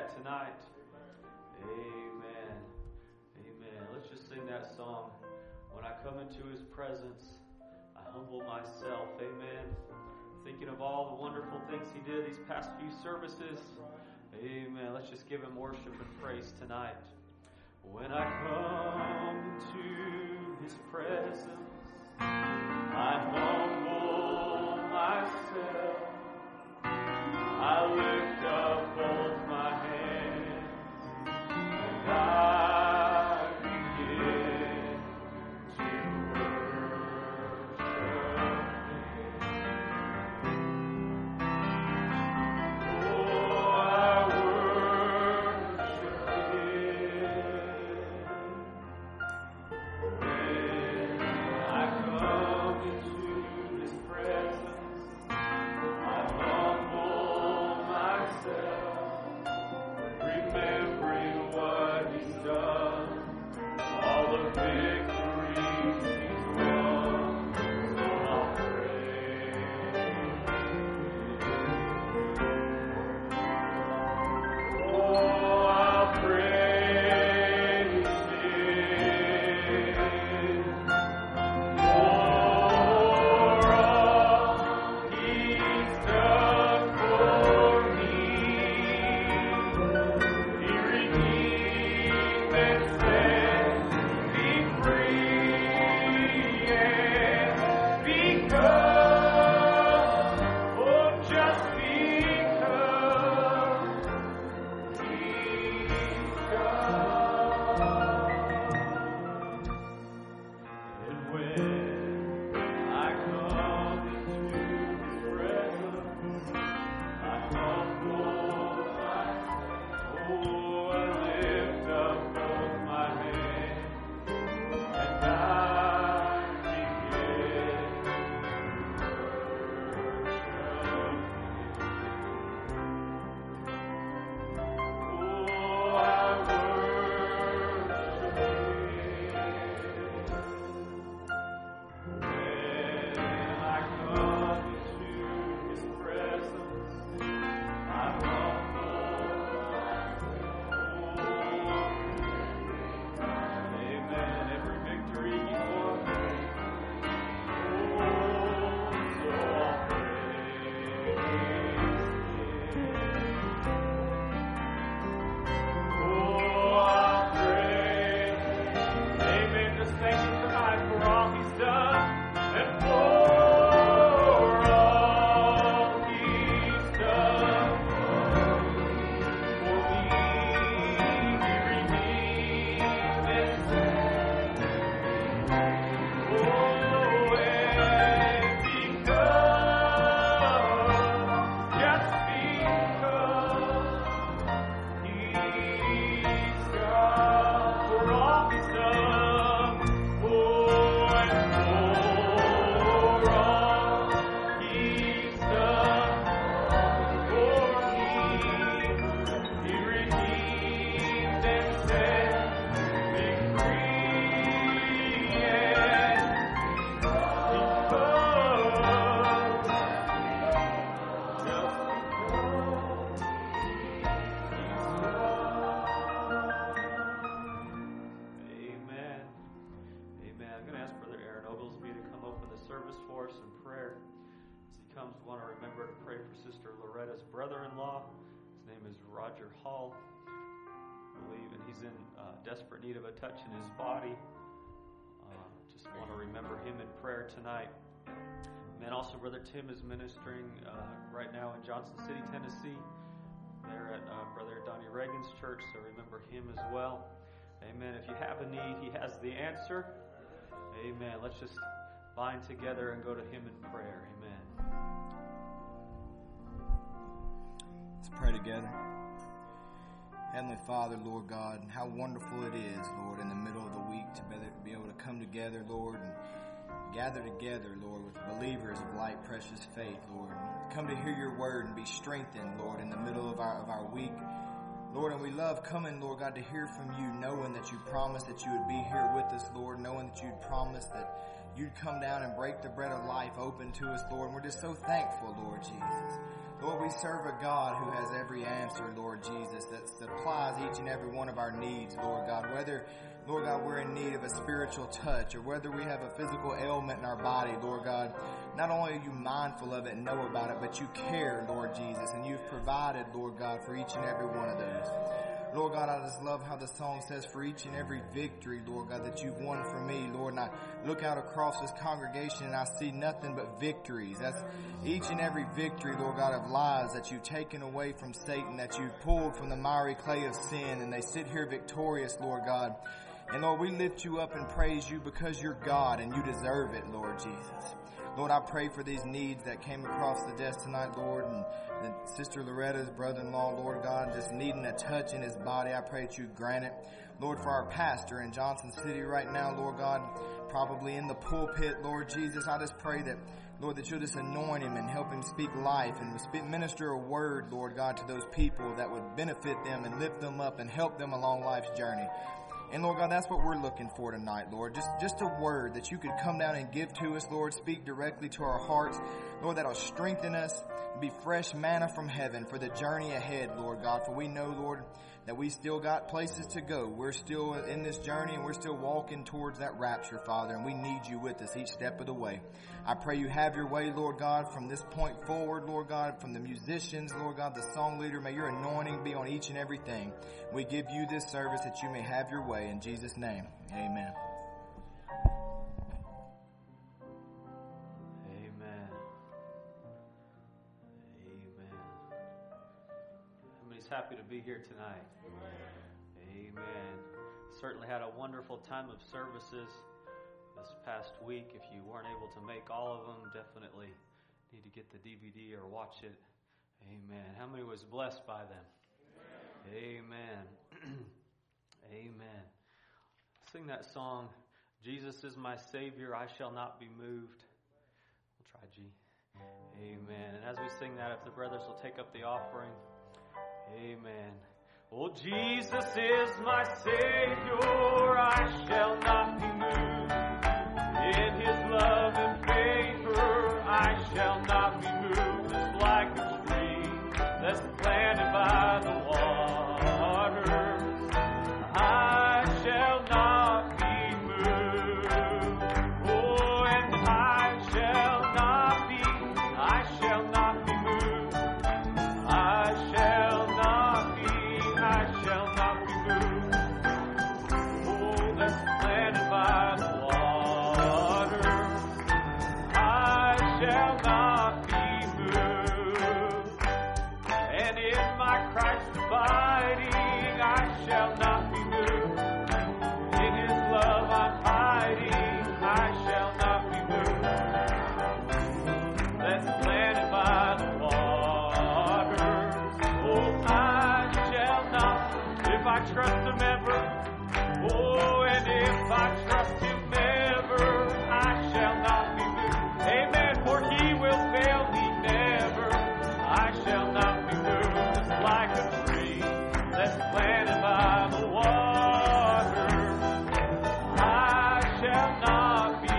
that tonight. Amen. Amen. Let's just sing that song. When I come into His presence, I humble myself. Amen. Thinking of all the wonderful things He did these past few services. Amen. Let's just give Him worship and praise tonight. When I come to His presence, I humble myself. I lift up both my hands and I begin to worship Him. Oh, I worship Him. When I come into His presence, I humble myself, remembering what He's done, all the victories He's won, so I'll praise Him. Oh, I'll praise Him for all He's done for me. He redeemed and set me free, and because, oh, just because He's God. And when I come into His presence, I humble myself. Oh, I lift up both my hands and I begin to worship Him. Oh, I worship Him. When I come into His presence, I humble myself. Amen. Every victory He's won. Oh, so I'll praise Him. Oh, I'll praise Him. Amen. Just thank Him tonight for all He's done and for all He's done for me. He redeemed and set me free. Oh, and because, just because He's God, for all He's done, oh, and for all He's done for me. He redeemed and set me free, and Amen. Amen. I'm going to ask Brother Aaron Oglesby to come open the service for us in prayer. As he comes, we want to remember to pray for Sister Loretta's brother-in-law. His name is Roger Hall, I believe, and he's in desperate need of a touch in his body. Just want to remember him in prayer tonight. And also, Brother Tim is ministering right now in Johnson City, Tennessee. They're at Brother Donnie Reagan's church, so remember him as well. Amen. If you have a need, he has the answer. Amen. Let's just bind together and go to him in prayer. Amen. Let's pray together. Heavenly Father, Lord God, how wonderful it is, Lord, in the middle of the week to be able to come together, Lord, and gather together, Lord, with believers of like precious faith, Lord. Come to hear your word and be strengthened, Lord, in the middle of our week. Lord, and we love coming, Lord God, to hear from you, knowing that you promised that you would be here with us, Lord, knowing that you'd promised that you'd come down and break the bread of life open to us, Lord. And we're just so thankful, Lord Jesus. Lord, we serve a God who has every answer, Lord Jesus, that supplies each and every one of our needs, Lord God. Whether, Lord God, we're in need of a spiritual touch or whether we have a physical ailment in our body, Lord God, not only are you mindful of it and know about it, but you care, Lord Jesus, and you've provided, Lord God, for each and every one of those. Lord God, I just love how the song says, for each and every victory, Lord God, that you've won for me, Lord. And I look out across this congregation and I see nothing but victories. That's each and every victory, Lord God, of lives that you've taken away from Satan, that you've pulled from the miry clay of sin, and they sit here victorious, Lord God. And Lord, we lift you up and praise you because you're God and you deserve it, Lord Jesus. Lord, I pray for these needs that came across the desk tonight, Lord, and Sister Loretta's brother-in-law, Lord God, just needing a touch in his body. I pray that you grant it. Lord, for our pastor in Johnson City right now, Lord God, probably in the pulpit, Lord Jesus, I just pray that, Lord, that you'll just anoint him and help him speak life and minister a word, Lord God, to those people that would benefit them and lift them up and help them along life's journey. And Lord God, that's what we're looking for tonight, Lord. Just a word that you could come down and give to us, Lord. Speak directly to our hearts, Lord, that'll strengthen us, be fresh manna from heaven for the journey ahead, Lord God. For we know, Lord, that we still got places to go. We're still in this journey and we're still walking towards that rapture, Father, and we need you with us each step of the way. I pray you have your way, Lord God, from this point forward, Lord God, from the musicians, Lord God, the song leader. May your anointing be on each and everything. We give you this service that you may have your way. In Jesus' name, amen. Amen. Amen. Everybody's happy to be here tonight. Amen. Certainly had a wonderful time of services this past week. If you weren't able to make all of them, definitely need to get the DVD or watch it. Amen. How many was blessed by them? Amen. Amen. Sing that song, Jesus is my Savior, I shall not be moved. We'll try G. Amen. And as we sing that, if the brothers will take up the offering. Amen. Oh, Jesus is my Savior, I shall not be moved. In His love and favor, I shall not be moved. Just like a stream that's planted by the waters, I shall not be moved. Oh, and I shall not be moved. I shall not be moved. Oh, that's planted by the shall not be moved. And in my Christ abiding, I shall not be moved. In His love I'm hiding, I shall not be moved. That's planted by the waters. Oh, I shall not, if I trust Him ever. Oh, and if I trust Him ever, I shall not be moved. Amen. For He will fail me never. I shall not be moved. Just like a tree that's planted by the water, I shall not be.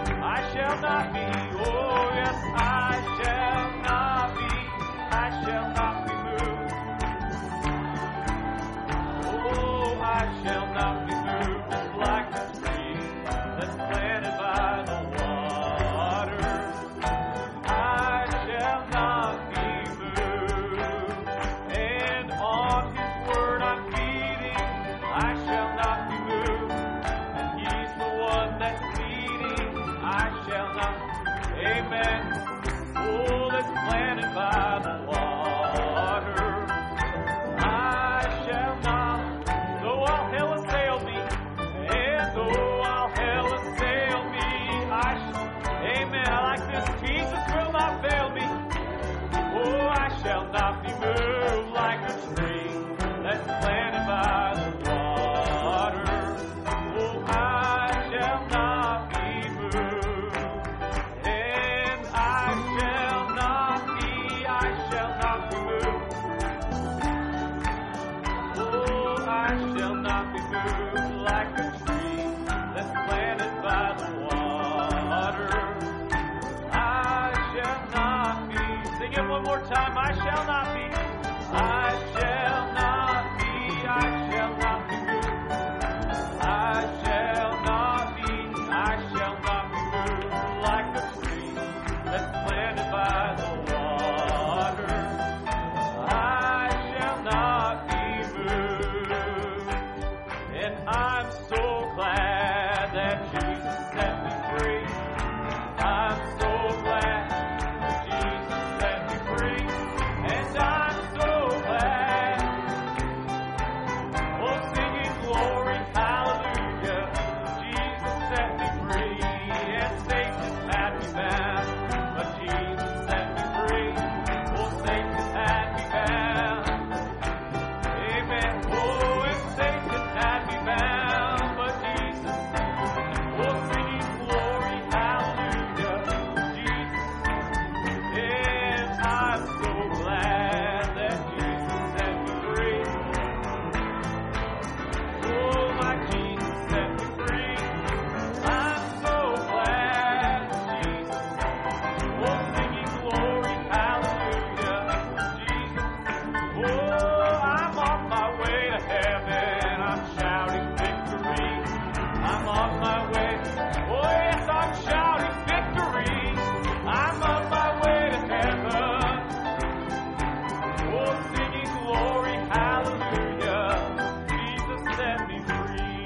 Oh yes, I shall not be moved. Oh, I shall not be moved. Just like a tree that's planted by the water, I shall not be moved. And on His word I'm feeding, I shall not be moved. And He's the one that's leading, I shall not. Amen. Oh, that's planted by the water, I shall not. Though all hell assail me, and though all hell assail me, amen. I like this. Jesus will not fail me. Oh, I shall not be moved like a tree that's planted by the water. Oh, I shall not be moved. And I shall not be it one more time. I shall not be. I shall not be. I shall not be moved. I shall not be. I shall not be moved like the tree that's planted by the water. I shall not be moved. And I'm so glad that Jesus set me free. I'm so glad that Jesus set me free. And I'm so glad. Oh, singing glory, hallelujah. Jesus set me free. And Satan had me bound, but Jesus set me free. Oh, Satan had me bound. Amen. Oh, and Satan had me bound, but Jesus. Oh, singing glory, hallelujah. Jesus. And I'm so glad that Jesus set me free. Oh, my Jesus set me free. I'm so glad, Jesus. Oh, singing glory, hallelujah. Jesus. Oh, I'm on my way to heaven. I'm shouting victory. I'm on my way. Oh, yes, I'm shouting victory. I'm on my way to heaven. Oh, singing glory, hallelujah. Jesus set me free.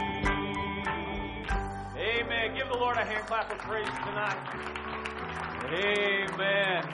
Amen. Give the Lord a hand clap of praise tonight. Amen.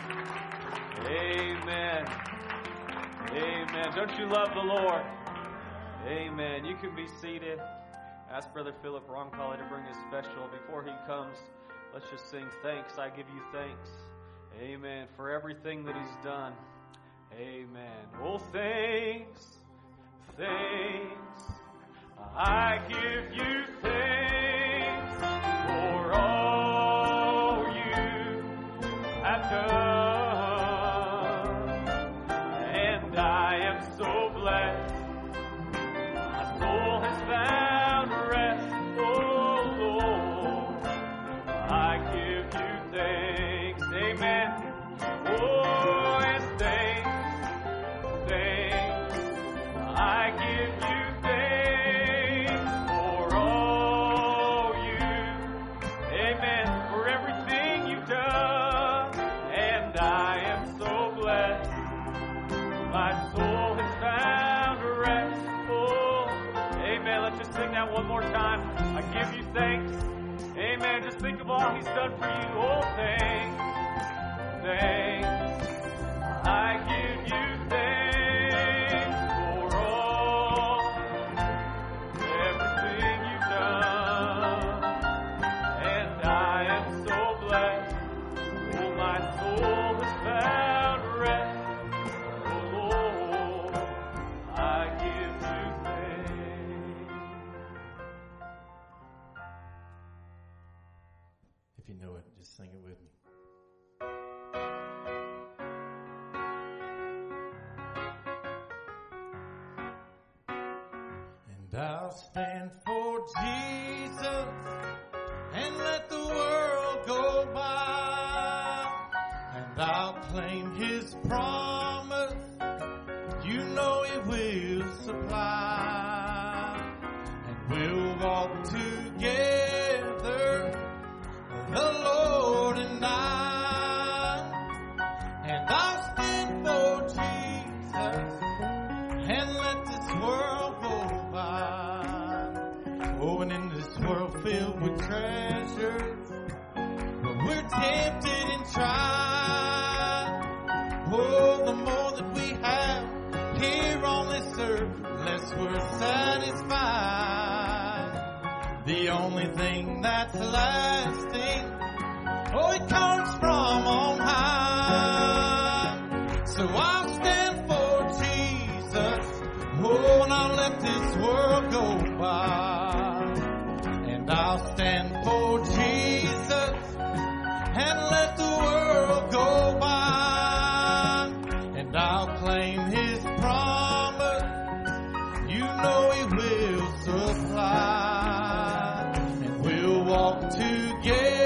Amen. Amen. Don't you love the Lord? Amen. You can be seated. Ask Brother Philip Roncalli to bring his special. Before he comes, let's just sing thanks. I give you thanks. Amen. For everything that he's done. Amen. Oh, thanks. Thanks. I give you thanks for all you have done. And I am so blessed. My soul has found rest. Oh, Lord, I give you thanks. Amen. Oh, and thanks. Thanks. I give you thanks for all you. Amen. For everything you've done. And I am so blessed. My soul has found rest. Oh, amen. Let's just sing that one more time. I give you thanks. Amen. Just think of all he's done for you. Oh, thanks. Thanks. I give you thanks for all, everything you've done. And I am so blessed. Oh, my soul has found rest. Oh, Lord, I give you thanks. If you know it, just sing it with me. And I'll stand for Jesus and let the world go by. And I'll claim his promise. You know he will supply. And we'll walk together, the Lord and I. And I'll stand for Jesus and let this world go by. Oh, and in this world filled with treasures, but we're tempted and tried. Oh, the more that we have here on this earth, the less we're satisfied. The only thing that's lasting, oh, it comes from on high. So I'll stand for Jesus. Oh, and I'll let this world go by. And I'll stand for Jesus and let the world go by. And I'll claim his promise. You know he will supply. And we'll walk together,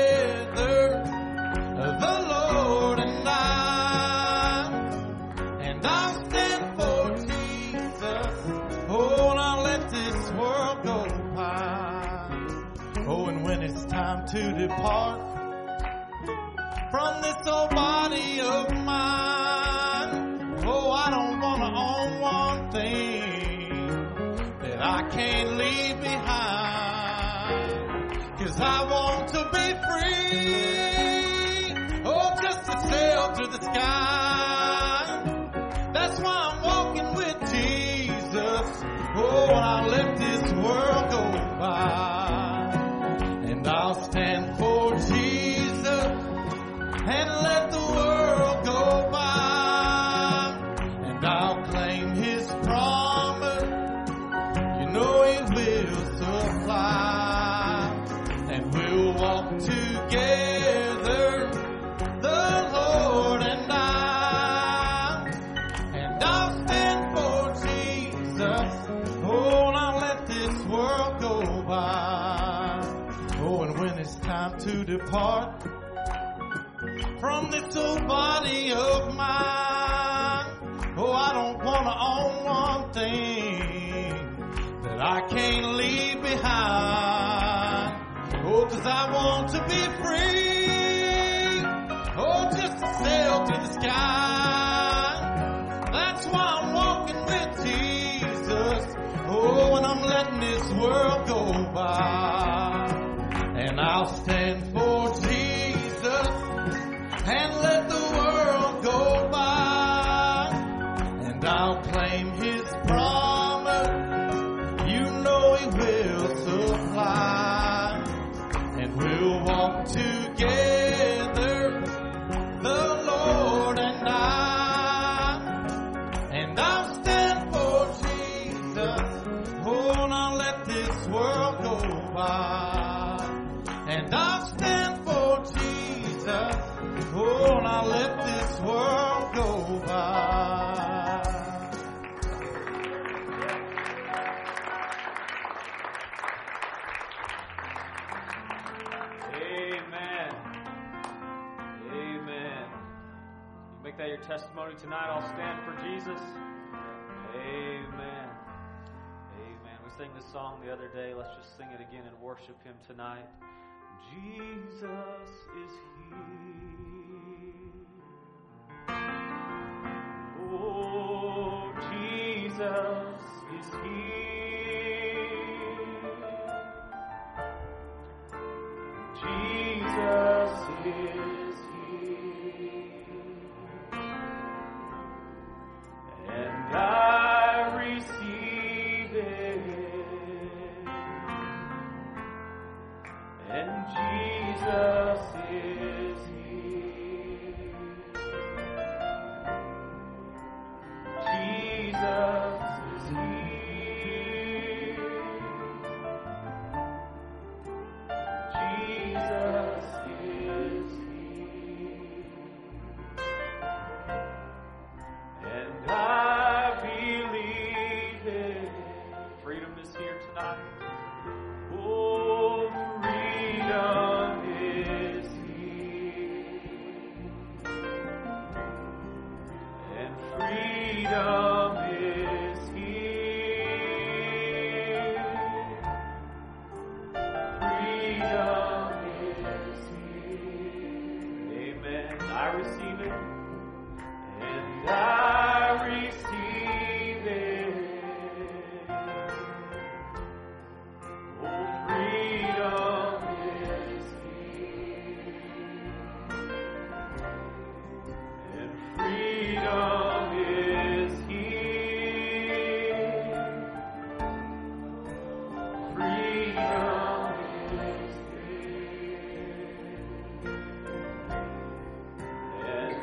time to depart from this old body of mine. Oh, I don't want to own one thing that I can't leave behind. 'Cause I want to be free. Oh, just to sail to the sky. That's why I'm walking with Jesus. Oh, when I let this world go by. And I'll stand for Jesus and let the world go by. And I'll claim His promise. You know He will supply. And we'll walk together, the Lord and I. And I'll stand for Jesus. Oh, now let this world go by. Oh, and when it's time to depart from this old body of mine, oh, I don't want to own one thing that I can't leave behind. Oh, 'cause I want to be free. Oh, just to sail to the sky. That's why I'm walking with Jesus. Oh, when I'm letting this world go by. And I'll stand for Jesus and let the world go by. And I'll claim His promise. You know He will supply. And we'll walk together, the Lord and I. And I'll stand for Jesus. Oh, now let this world go by. And I'll stand for Jesus. Oh, now let this world go by. Amen. Amen. You make that your testimony tonight. I'll stand for Jesus. Amen. Amen. We sang this song the other day. Let's just sing it again and worship Him tonight. Jesus is here. Oh, Jesus is here. Jesus is here. And I receive it. And Jesus is here. Jesus is here. Jesus is here. And I believe it. Freedom is here tonight. Oh, freedom is here. And freedom is here. Freedom is here. Amen. I receive it. And I receive it. Oh, freedom is here. And freedom is here. Freedom is here. And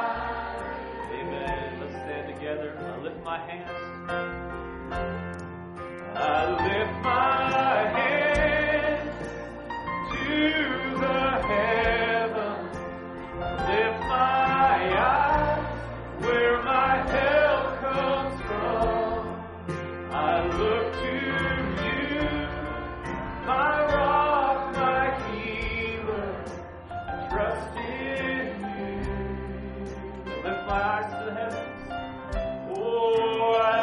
amen. Let's stand together. I lift my hands. I lift my hands to the heavens. Lift my eyes where my help comes from. I look to you, my rock, my healer. I trust in you. I lift my eyes to the heavens. Oh, I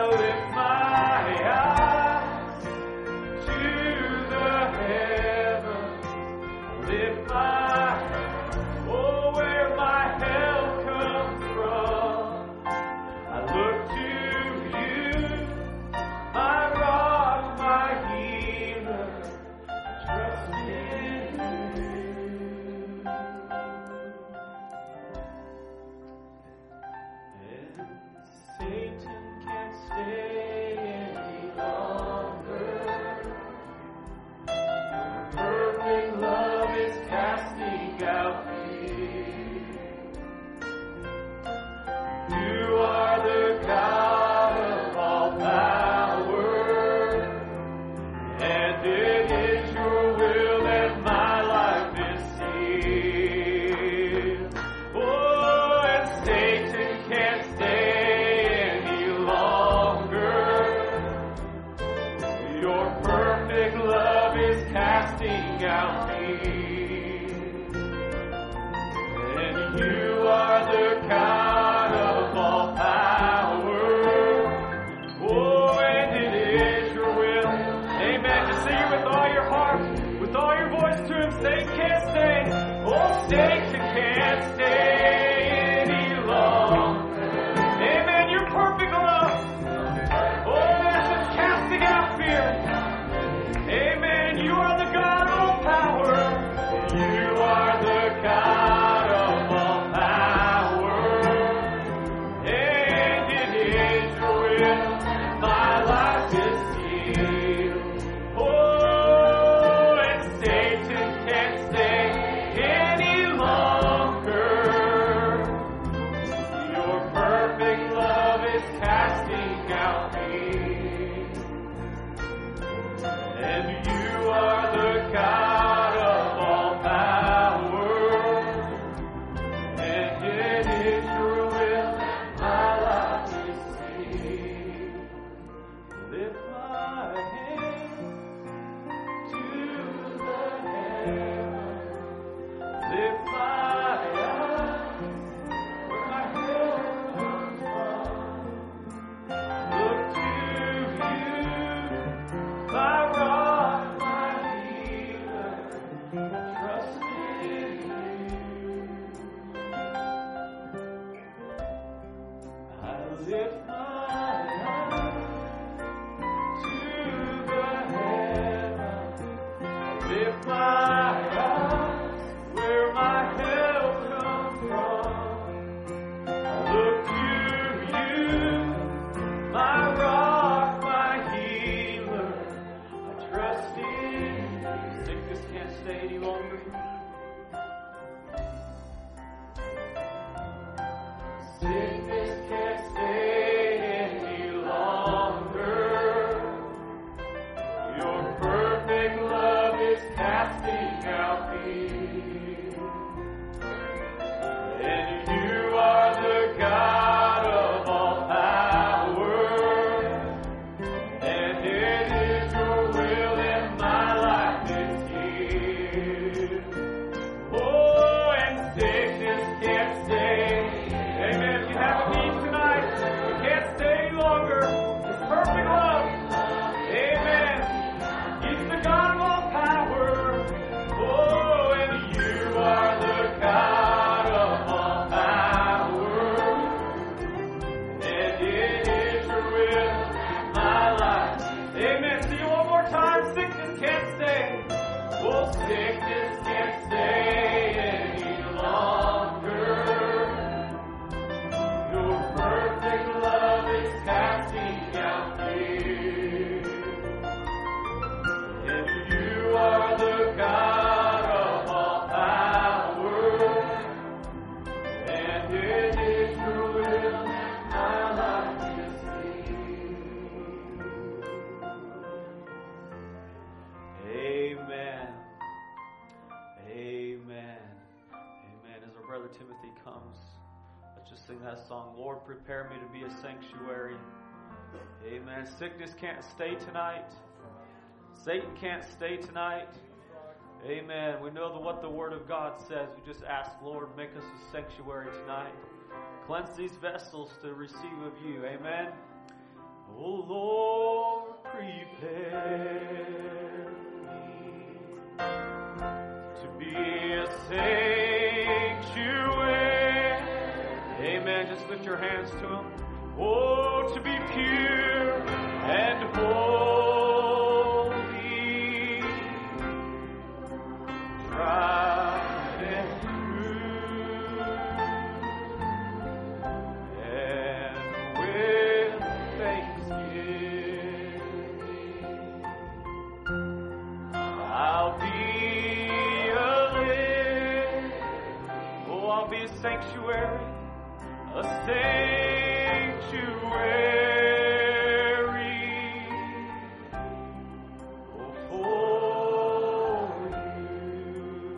Timothy comes, let's just sing that song, Lord, prepare me to be a sanctuary. Amen. Sickness can't stay tonight. Satan can't stay tonight. Amen. We know what the Word of God says. We just ask, Lord, make us a sanctuary tonight. Cleanse these vessels to receive of you. Amen. Oh, Lord, prepare me to be a sanctuary. Amen. Just lift your hands to Him. Oh, to be pure and holy, tried and true, and with thanksgiving, I'll be I'll be a sanctuary, a sanctuary for you.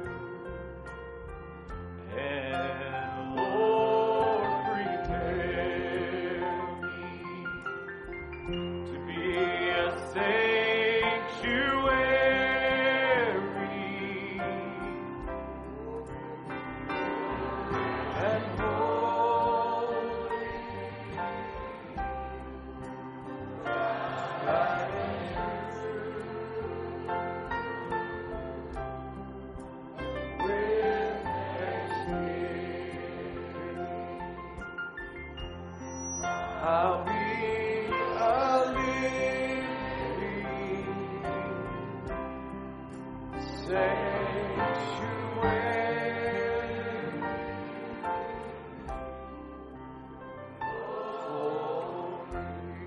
And Lord, prepare me to be a sanctuary. I'll be a living sanctuary for you.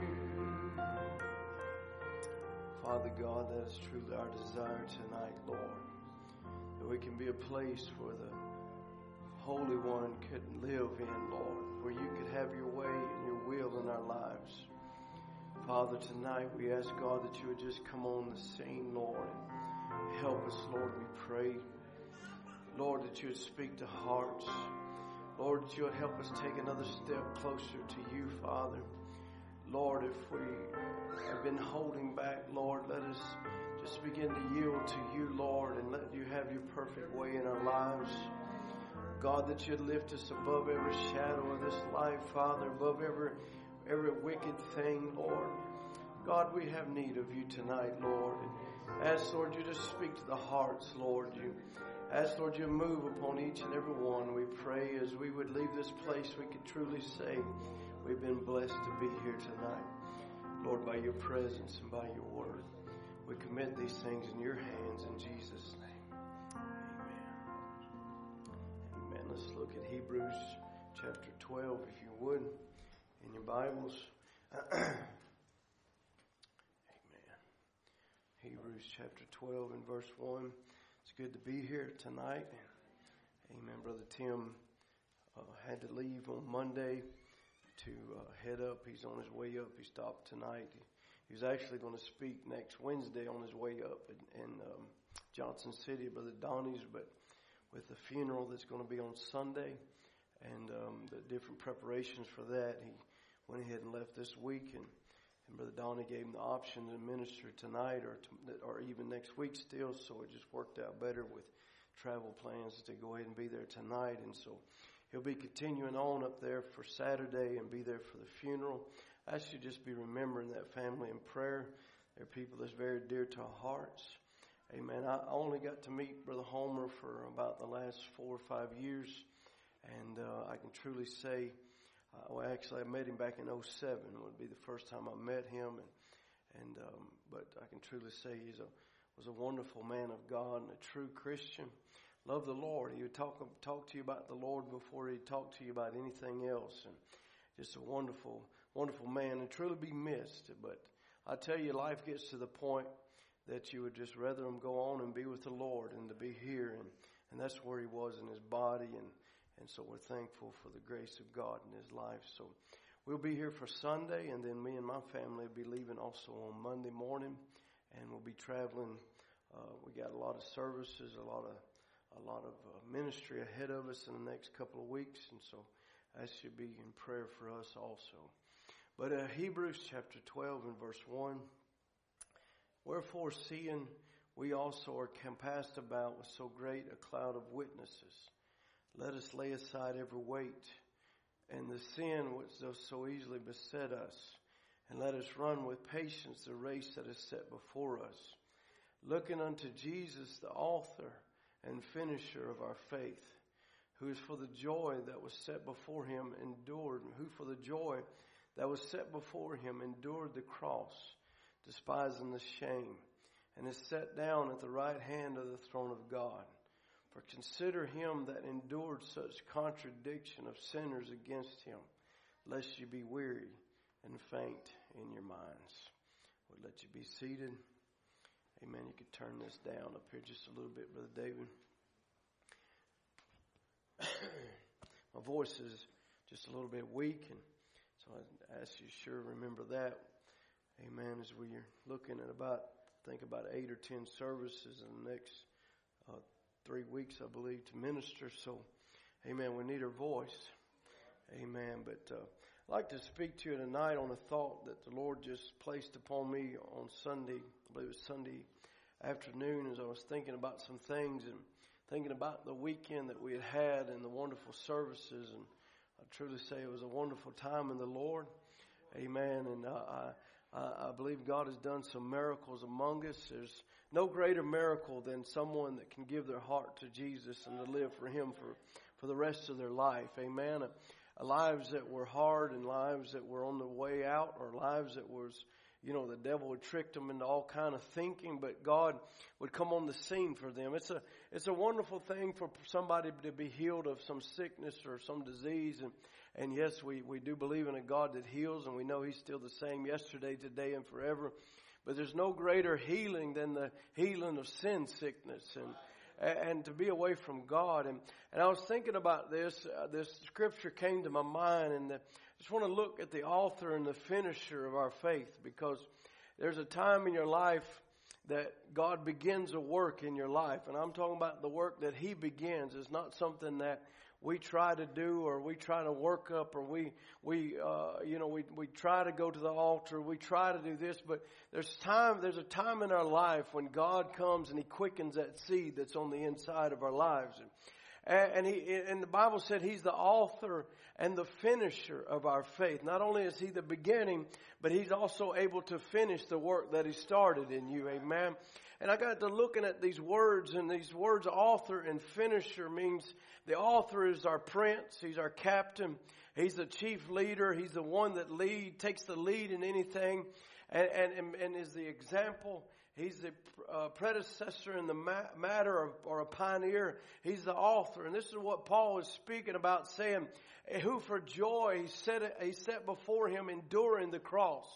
Father God, that is truly our desire tonight, Lord, that we can be a place where the Holy One could live in, Lord, where you could have your way and your will in our lives. Father, tonight we ask, God, that you would just come on the scene, Lord, and help us, Lord, we pray. Lord, that you would speak to hearts. Lord, that you would help us take another step closer to you, Father. Lord, if we have been holding back, Lord, let us just begin to yield to you, Lord, and let you have your perfect way in our lives. God, that you'd lift us above every shadow of this life, Father, above every wicked thing, Lord. God, we have need of you tonight, Lord. And ask, Lord, you just speak to the hearts, Lord. You ask, Lord, you move upon each and every one. We pray as we would leave this place, we could truly say we've been blessed to be here tonight. Lord, by your presence and by your word, we commit these things in your hands in Jesus' name. Let's look at Hebrews chapter 12, if you would, in your Bibles. Amen. Hebrews chapter 12 and verse 1. It's good to be here tonight. Amen. Brother Tim had to leave on Monday to head up. He's on his way up. He stopped tonight. He was actually going to speak next Wednesday on his way up in Johnson City, Brother Donnie's, but with the funeral that's going to be on Sunday and the different preparations for that, he went ahead and left this week, and Brother Donnie gave him the option to minister tonight or even next week still, so it just worked out better with travel plans to go ahead and be there tonight. And so he'll be continuing on up there for Saturday and be there for the funeral. I should just be remembering that family in prayer. They're people that's very dear to our hearts. Amen. I only got to meet Brother Homer for about the last 4 or 5 years, and I can truly say, I met him back in 2007. It would be the first time I met him, but I can truly say he was a wonderful man of God and a true Christian. Loved the Lord. He would talk to you about the Lord before he'd talk to you about anything else, and just a wonderful, wonderful man, and truly be missed. But I tell you, life gets to the point that you would just rather him go on and be with the Lord and to be here. And that's where he was in his body. And so we're thankful for the grace of God in his life. So we'll be here for Sunday, and then me and my family will be leaving also on Monday morning. And we'll be traveling. We got a lot of services, a lot of ministry ahead of us in the next couple of weeks. And so that should be in prayer for us also. But Hebrews chapter 12 and verse 1. Wherefore, seeing we also are compassed about with so great a cloud of witnesses, let us lay aside every weight and the sin which doth so easily beset us, and let us run with patience the race that is set before us, looking unto Jesus, the author and finisher of our faith, who is for the joy that was set before him endured, who for the joy that was set before him endured the cross, despising the shame, and is set down at the right hand of the throne of God. For consider him that endured such contradiction of sinners against him, lest you be weary and faint in your minds. We'll let you be seated. Amen. You could turn this down up here just a little bit, Brother David. My voice is just a little bit weak, and so I ask you to sure remember that. Amen. As we're looking at about 8 or 10 services in the next 3 weeks, I believe, to minister. So, amen, we need our voice. Amen. But I'd like to speak to you tonight on a thought that the Lord just placed upon me on Sunday. I believe it was Sunday afternoon, as I was thinking about some things and thinking about the weekend that we had and the wonderful services. And I truly say it was a wonderful time in the Lord. Amen. And I believe God has done some miracles among us. There's no greater miracle than someone that can give their heart to Jesus and to live for Him for the rest of their life. Amen. Lives that were hard and lives that were on the way out, or lives that was, the devil had tricked them into all kind of thinking, but God would come on the scene for them. It's a wonderful thing for somebody to be healed of some sickness or some disease. And yes, we do believe in a God that heals, and we know He's still the same yesterday, today, and forever. But there's no greater healing than the healing of sin sickness and to be away from God. And I was thinking about this scripture came to my mind, and I just want to look at the author and the finisher of our faith, because there's a time in your life that God begins a work in your life. And I'm talking about the work that He begins. It's not something that we try to do, or we try to work up, or we try to go to the altar, we try to do this, but there's a time in our life when God comes and He quickens that seed that's on the inside of our lives. And the Bible said He's the author and the finisher of our faith. Not only is He the beginning, but He's also able to finish the work that He started in you. Amen. And I got to looking at these words, and these words, author and finisher, means the author is our prince. He's our captain. He's the chief leader. He's the one that takes the lead in anything, and is the example. He's the predecessor in the matter, or a pioneer. He's the author. And this is what Paul is speaking about, saying, who for joy he set before him enduring the cross.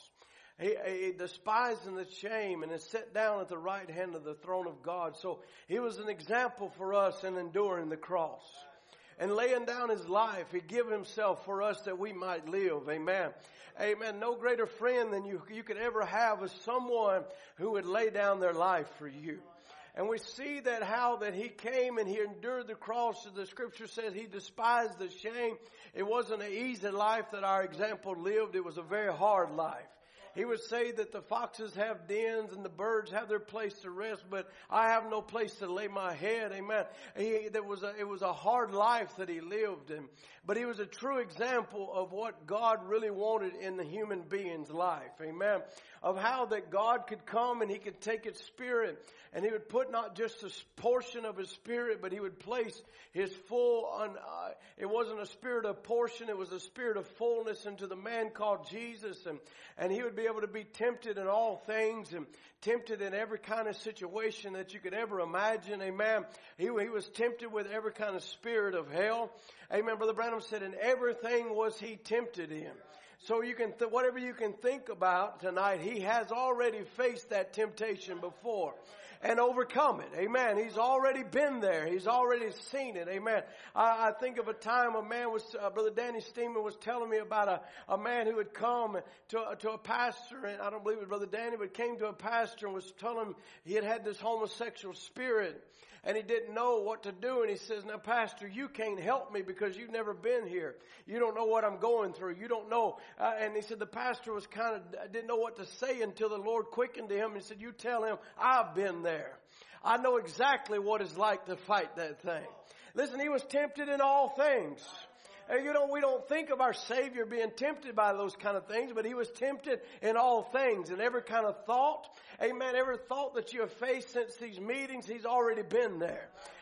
He despising the shame, and is set down at the right hand of the throne of God. So He was an example for us in enduring the cross. And laying down His life, He gave Himself for us that we might live. Amen. Amen. No greater friend than you could ever have is someone who would lay down their life for you. And we see that how that He came and He endured the cross. The scripture says He despised the shame. It wasn't an easy life that our example lived. It was a very hard life. He would say that the foxes have dens and the birds have their place to rest, but I have no place to lay my head. Amen. It was a hard life that He lived, but He was a true example of what God really wanted in the human being's life. Amen. Of how that God could come and He could take His Spirit, and He would put not just a portion of His Spirit, but He would place His full, it wasn't a spirit of portion, it was a spirit of fullness into the man called Jesus, and He would be able to be tempted in all things, and tempted in every kind of situation that you could ever imagine. Amen. He was tempted with every kind of spirit of hell. Amen. Brother Branham said, in everything was He tempted in. So you can, whatever you can think about tonight, He has already faced that temptation before and overcome it. Amen. He's already been there. He's already seen it. Amen. I think of a time Brother Danny Steeman was telling me about a man who had come to a pastor, and I don't believe it was Brother Danny, but came to a pastor and was telling him he had this homosexual spirit, and he didn't know what to do. And he says, now Pastor, you can't help me because you've never been here. You don't know what I'm going through. You don't know. And he said the pastor was didn't know what to say until the Lord quickened to him. He said, you tell him I've been there. I know exactly what it's like to fight that thing. Listen, He was tempted in all things. And we don't think of our Savior being tempted by those kind of things, but He was tempted in all things, in every kind of thought. Amen. Every thought that you have faced since these meetings, He's already been there.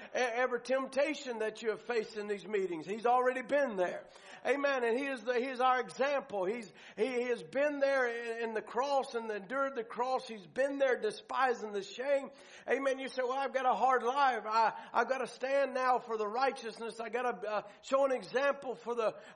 every temptation that you have faced in these meetings. He's already been there. Amen. And He is our example. He has been there in the cross and endured the cross. He's been there despising the shame. Amen. You say, well, I've got a hard life. I've got to stand now for the righteousness. I got to show an example for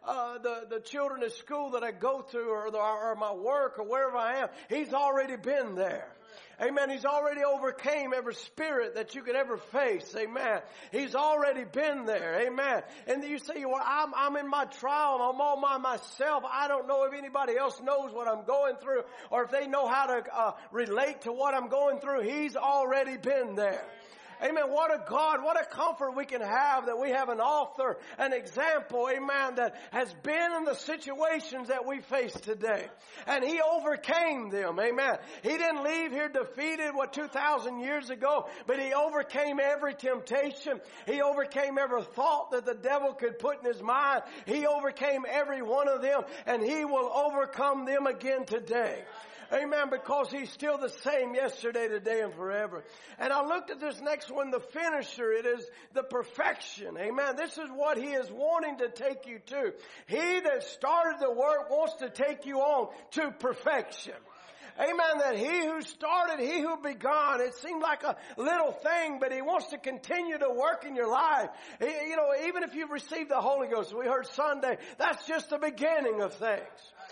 the children at school that I go through or my work or wherever I am. He's already been there. Amen. He's already overcame every spirit that you could ever face. Amen. He's already been there. Amen. And you say, well, I'm in my trial. I'm all by myself. I don't know if anybody else knows what I'm going through or if they know how to relate to what I'm going through. He's already been there. Amen. What a God, what a comfort we can have that we have an author, an example, amen, that has been in the situations that we face today. And He overcame them. Amen. He didn't leave here defeated, 2,000 years ago, but He overcame every temptation. He overcame every thought that the devil could put in his mind. He overcame every one of them, and He will overcome them again today. Amen, because He's still the same yesterday, today, and forever. And I looked at this next one, the finisher. It is the perfection. Amen. This is what He is wanting to take you to. He that started the work wants to take you on to perfection. Amen. That He who started, He who begun. It seemed like a little thing, but He wants to continue to work in your life. Even if you've received the Holy Ghost, we heard Sunday, that's just the beginning of things.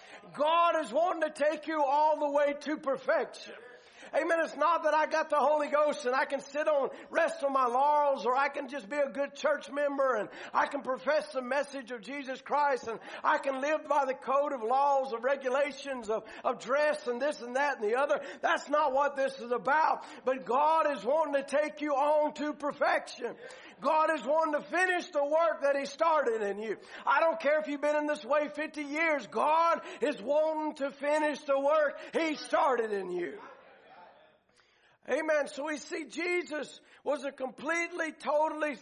God is wanting to take you all the way to perfection. Amen. It's not that I got the Holy Ghost and I can rest on my laurels, or I can just be a good church member and I can profess the message of Jesus Christ and I can live by the code of laws, of regulations, of dress and this and that and the other. That's not what this is about. But God is wanting to take you on to perfection. God is wanting to finish the work that He started in you. I don't care if you've been in this way 50 years. God is wanting to finish the work He started in you. Amen. So we see Jesus was completely, totally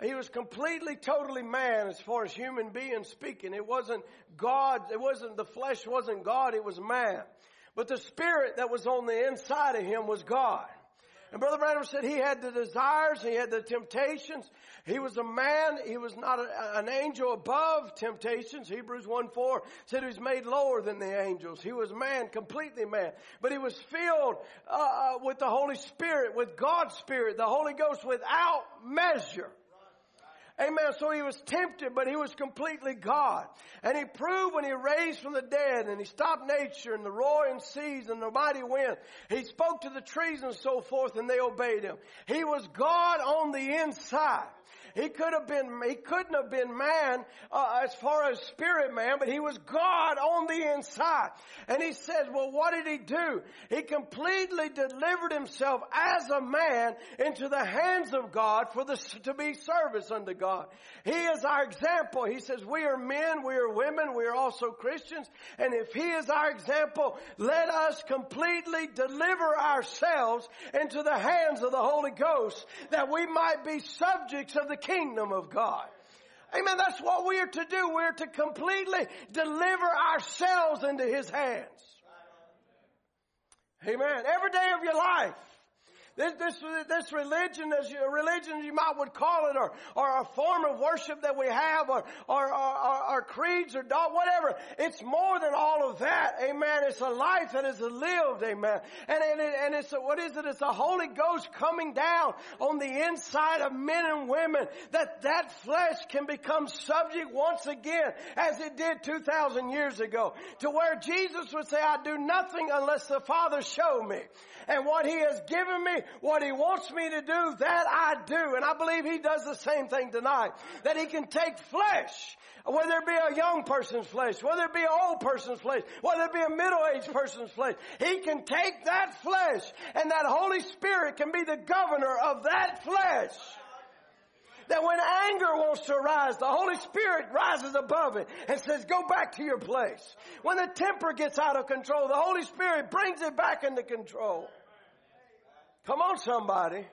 man as far as human being speaking. It wasn't God. The flesh wasn't God. It was man. But the spirit that was on the inside of Him was God. And Brother Branham said he had the desires, he had the temptations. He was a man. He was not an angel above temptations. Hebrews 1:4 said he was made lower than the angels. He was man, completely man. But he was filled with the Holy Spirit, with God's Spirit, the Holy Ghost without measure. Amen. So He was tempted, but He was completely God. And He proved when He raised from the dead and He stopped nature and the roaring seas and the mighty wind. He spoke to the trees and so forth, and they obeyed Him. He was God on the inside. He couldn't have been man as far as spirit man, but He was God on the inside. And He says, well, what did He do? He completely delivered Himself as a man into the hands of God to be service unto God. He is our example. He says, we are men, we are women, we are also Christians. And if He is our example, let us completely deliver ourselves into the hands of the Holy Ghost, that we might be subjects of the kingdom of God. Amen. That's what we are to do. We're to completely deliver ourselves into His hands. Amen. Every day of your life. This religion, as a religion you might would call it, or a form of worship that we have, or creeds or whatever. It's more than all of that. Amen. It's a life that is lived. Amen. And it's what is it? It's the Holy Ghost coming down on the inside of men and women, that flesh can become subject once again, as it did 2,000 years ago, to where Jesus would say, I do nothing unless the Father show me. And what He has given me, what He wants me to do, that I do. And I believe He does the same thing tonight. That He can take flesh, whether it be a young person's flesh, whether it be an old person's flesh, whether it be a middle-aged person's flesh. He can take that flesh, and that Holy Spirit can be the governor of that flesh. That when anger wants to arise, the Holy Spirit rises above it and says, go back to your place. When the temper gets out of control, the Holy Spirit brings it back into control. Come on, somebody.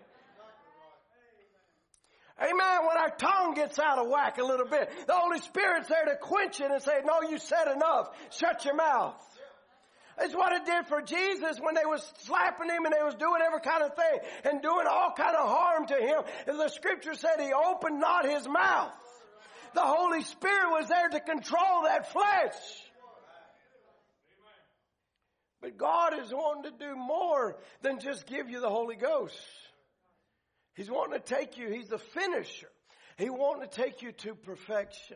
Amen. When our tongue gets out of whack a little bit, the Holy Spirit's there to quench it and say, no, you said enough. Shut your mouth. It's what it did for Jesus when they was slapping him and they was doing every kind of thing and doing all kind of harm to him. And the scripture said he opened not his mouth. The Holy Spirit was there to control that flesh. But God is wanting to do more than just give you the Holy Ghost. He's wanting to take you, He's the finisher. He wanting to take you to perfection.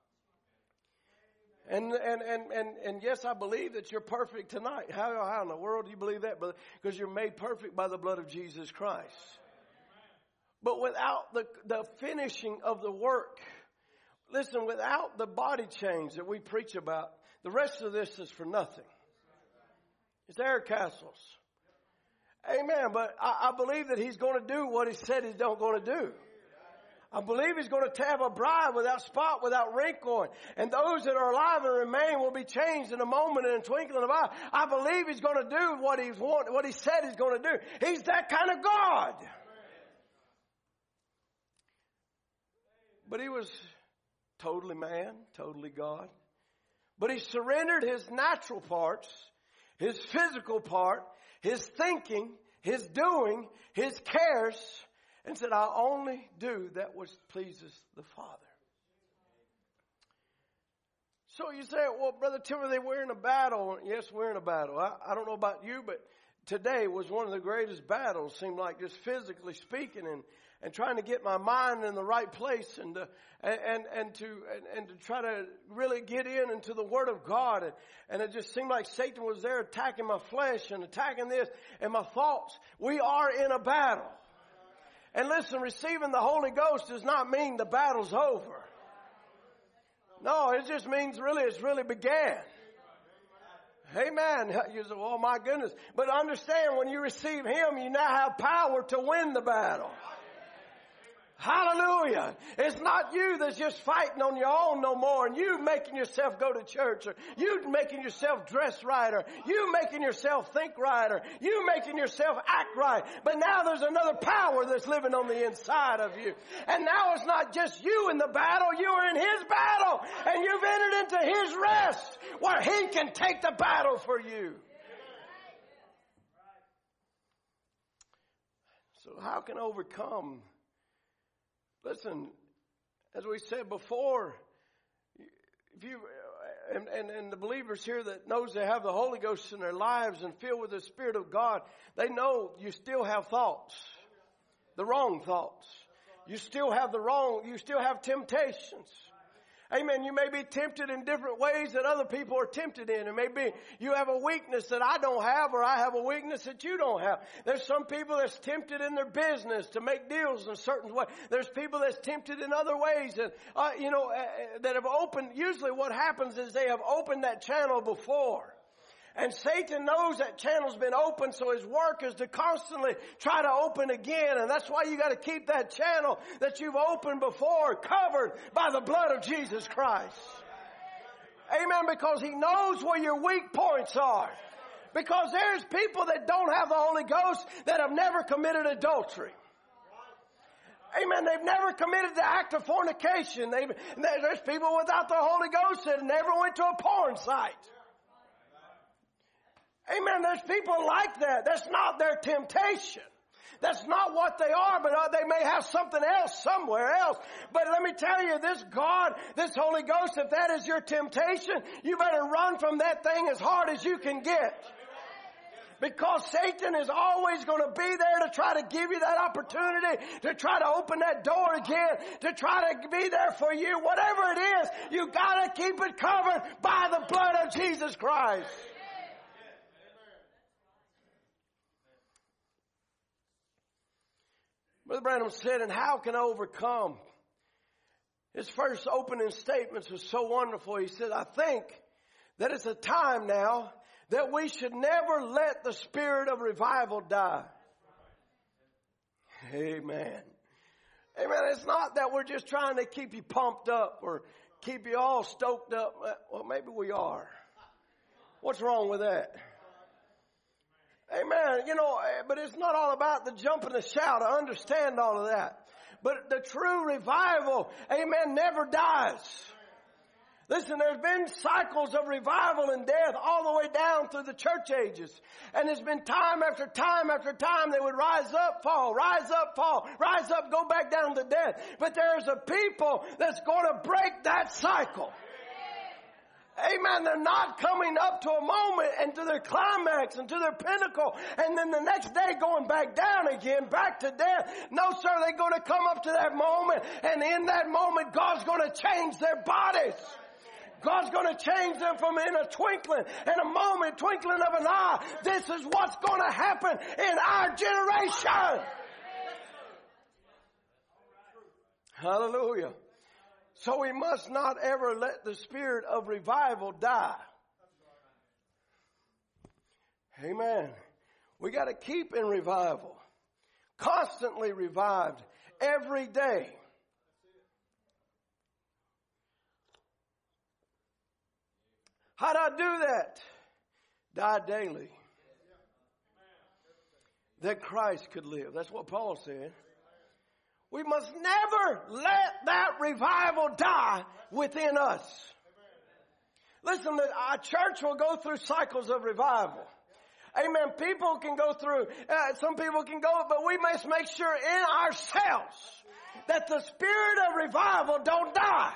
And yes, I believe that you're perfect tonight. How in the world do you believe that? Because you're made perfect by the blood of Jesus Christ. But without the finishing of the work, listen, without the body change that we preach about, the rest of this is for nothing. It's air castles. Amen. But I believe that He's going to do what He said He's not going to do. I believe He's going to have a bride without spot, without wrinkle. And those that are alive and remain will be changed in a moment and a twinkling of an eye. I believe He's going to do what He said He's going to do. He's that kind of God. But He was totally man, totally God. But He surrendered His natural parts, His physical part, His thinking, His doing, His cares, and said, I only do that which pleases the Father. So you say, well, Brother Timothy, we're in a battle. Yes, we're in a battle. I don't know about you, but today was one of the greatest battles, seemed like, just physically speaking, and trying to get my mind in the right place and to try to really get into the Word of God. And it just seemed like Satan was there attacking my flesh and attacking this and my thoughts. We are in a battle. And listen, receiving the Holy Ghost does not mean the battle's over. No, it just means it's really began. Amen. You say, oh my goodness. But understand, when you receive Him, you now have power to win the battle. Hallelujah. It's not you that's just fighting on your own no more, and you making yourself go to church, or you making yourself dress right, or you making yourself think right, or you making yourself act right. But now there's another power that's living on the inside of you. And now it's not just you in the battle, you are in His battle, and you've entered into His rest where He can take the battle for you. So how can I overcome? Listen, as we said before, if you and the believers here that knows they have the Holy Ghost in their lives and filled with the Spirit of God, they know you still have thoughts, the wrong thoughts. You still have temptations. Amen. You may be tempted in different ways that other people are tempted in. It may be you have a weakness that I don't have, or I have a weakness that you don't have. There's some people that's tempted in their business to make deals in a certain way. There's people that's tempted in other ways that, that have opened. Usually what happens is they have opened that channel before. And Satan knows that channel's been open, so his work is to constantly try to open again. And that's why you got to keep that channel that you've opened before covered by the blood of Jesus Christ. Amen. Because He knows where your weak points are. Because there's people that don't have the Holy Ghost that have never committed adultery. Amen. They've never committed the act of fornication. There's people without the Holy Ghost that never went to a porn site. Amen. There's people like that. That's not their temptation. That's not what they are, but they may have something else somewhere else. But let me tell you, this God, this Holy Ghost, if that is your temptation, you better run from that thing as hard as you can get. Because Satan is always going to be there to try to give you that opportunity, to try to open that door again, to try to be there for you. Whatever it is, you got to keep it covered by the blood of Jesus Christ. Brother Branham said, and how can I overcome? His first opening statements was so wonderful. He said, I think that it's a time now that we should never let the spirit of revival die. Amen. Amen. It's not that we're just trying to keep you pumped up or keep you all stoked up. Well, maybe we are. What's wrong with that? Amen. But it's not all about the jump and the shout. I understand all of that. But the true revival, amen, never dies. Listen, there's been cycles of revival and death all the way down through the church ages. And there's been time after time after time they would rise up, fall, rise up, fall, rise up, go back down to death. But there's a people that's going to break that cycle. Amen. They're not coming up to a moment and to their climax and to their pinnacle and then the next day going back down again, back to death. No, sir, they're going to come up to that moment, and in that moment, God's going to change their bodies. God's going to change them from in a twinkling, in a moment, twinkling of an eye. This is what's going to happen in our generation. Hallelujah. So we must not ever let the spirit of revival die. Amen. We got to keep in revival. Constantly revived every day. How do I do that? Die daily. That Christ could live. That's what Paul said. We must never let that revival die within us. Listen, our church will go through cycles of revival. Amen. People can go through, some people can go, but we must make sure in ourselves that the spirit of revival don't die.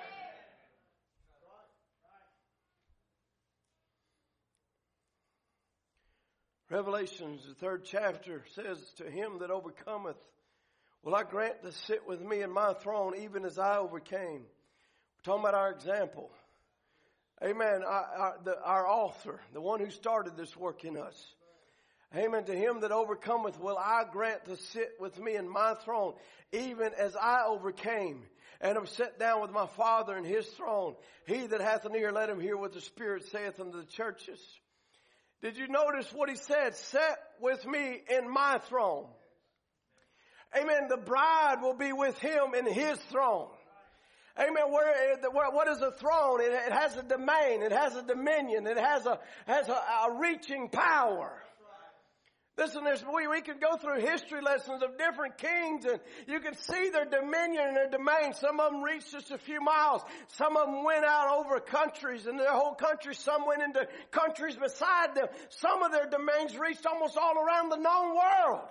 Revelations, the 3rd chapter, says, to him that overcometh, will I grant to sit with me in my throne, even as I overcame. We're talking about our example. Amen. Our author, the one who started this work in us. Amen. To him that overcometh will I grant to sit with me in my throne, even as I overcame, and am set down with my Father in his throne. He that hath an ear, let him hear what the Spirit saith unto the churches. Did you notice what he said? Set with me in my throne. Amen. The bride will be with him in his throne. Amen. What is a throne? It has a domain. It has a dominion. It has a reaching power. Listen, we can go through history lessons of different kings, and you can see their dominion and their domain. Some of them reached just a few miles. Some of them went out over countries and their whole country. Some went into countries beside them. Some of their domains reached almost all around the known world.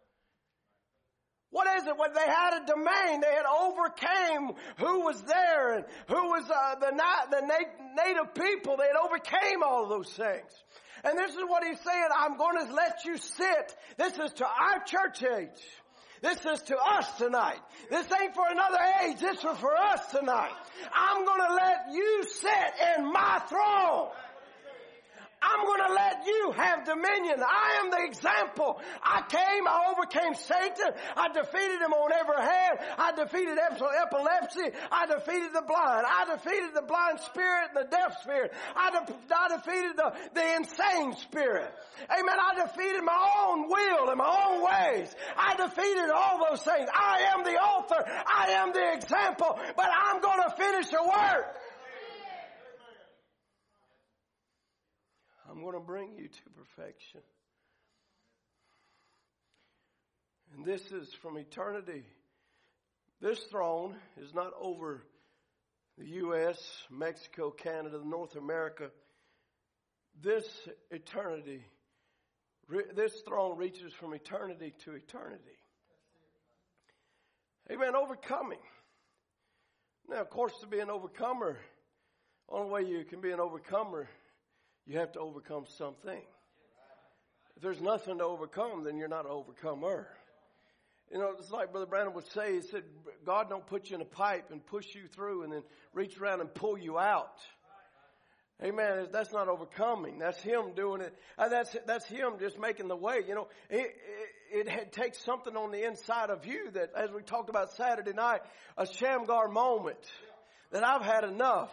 What is it? When they had a domain, they had overcame who was there and who was the native people. They had overcame all of those things. And this is what he's saying. I'm going to let you sit. This is to our church age. This is to us tonight. This ain't for another age. This is for us tonight. I'm going to let you sit in my throne. I'm going to let you have dominion. I am the example. I overcame Satan. I defeated him on every hand. I defeated epilepsy. I defeated the blind. I defeated the blind spirit and the deaf spirit. I defeated the insane spirit. Amen. I defeated my own will and my own ways. I defeated all those things. I am the author. I am the example. But I'm going to finish the work. I'm going to bring you to perfection. And this is from eternity. This throne is not over the U.S., Mexico, Canada, North America. This eternity, this throne reaches from eternity to eternity. Amen. Overcoming. Now, of course, to be an overcomer, the only way you can be an overcomer, you have to overcome something. If there's nothing to overcome, then you're not an overcomer. You know, it's like Brother Brandon would say, he said, God don't put you in a pipe and push you through and then reach around and pull you out. Amen. That's not overcoming. That's Him doing it. That's Him just making the way. You know, it takes something on the inside of you that, as we talked about Saturday night, a Shamgar moment that I've had enough.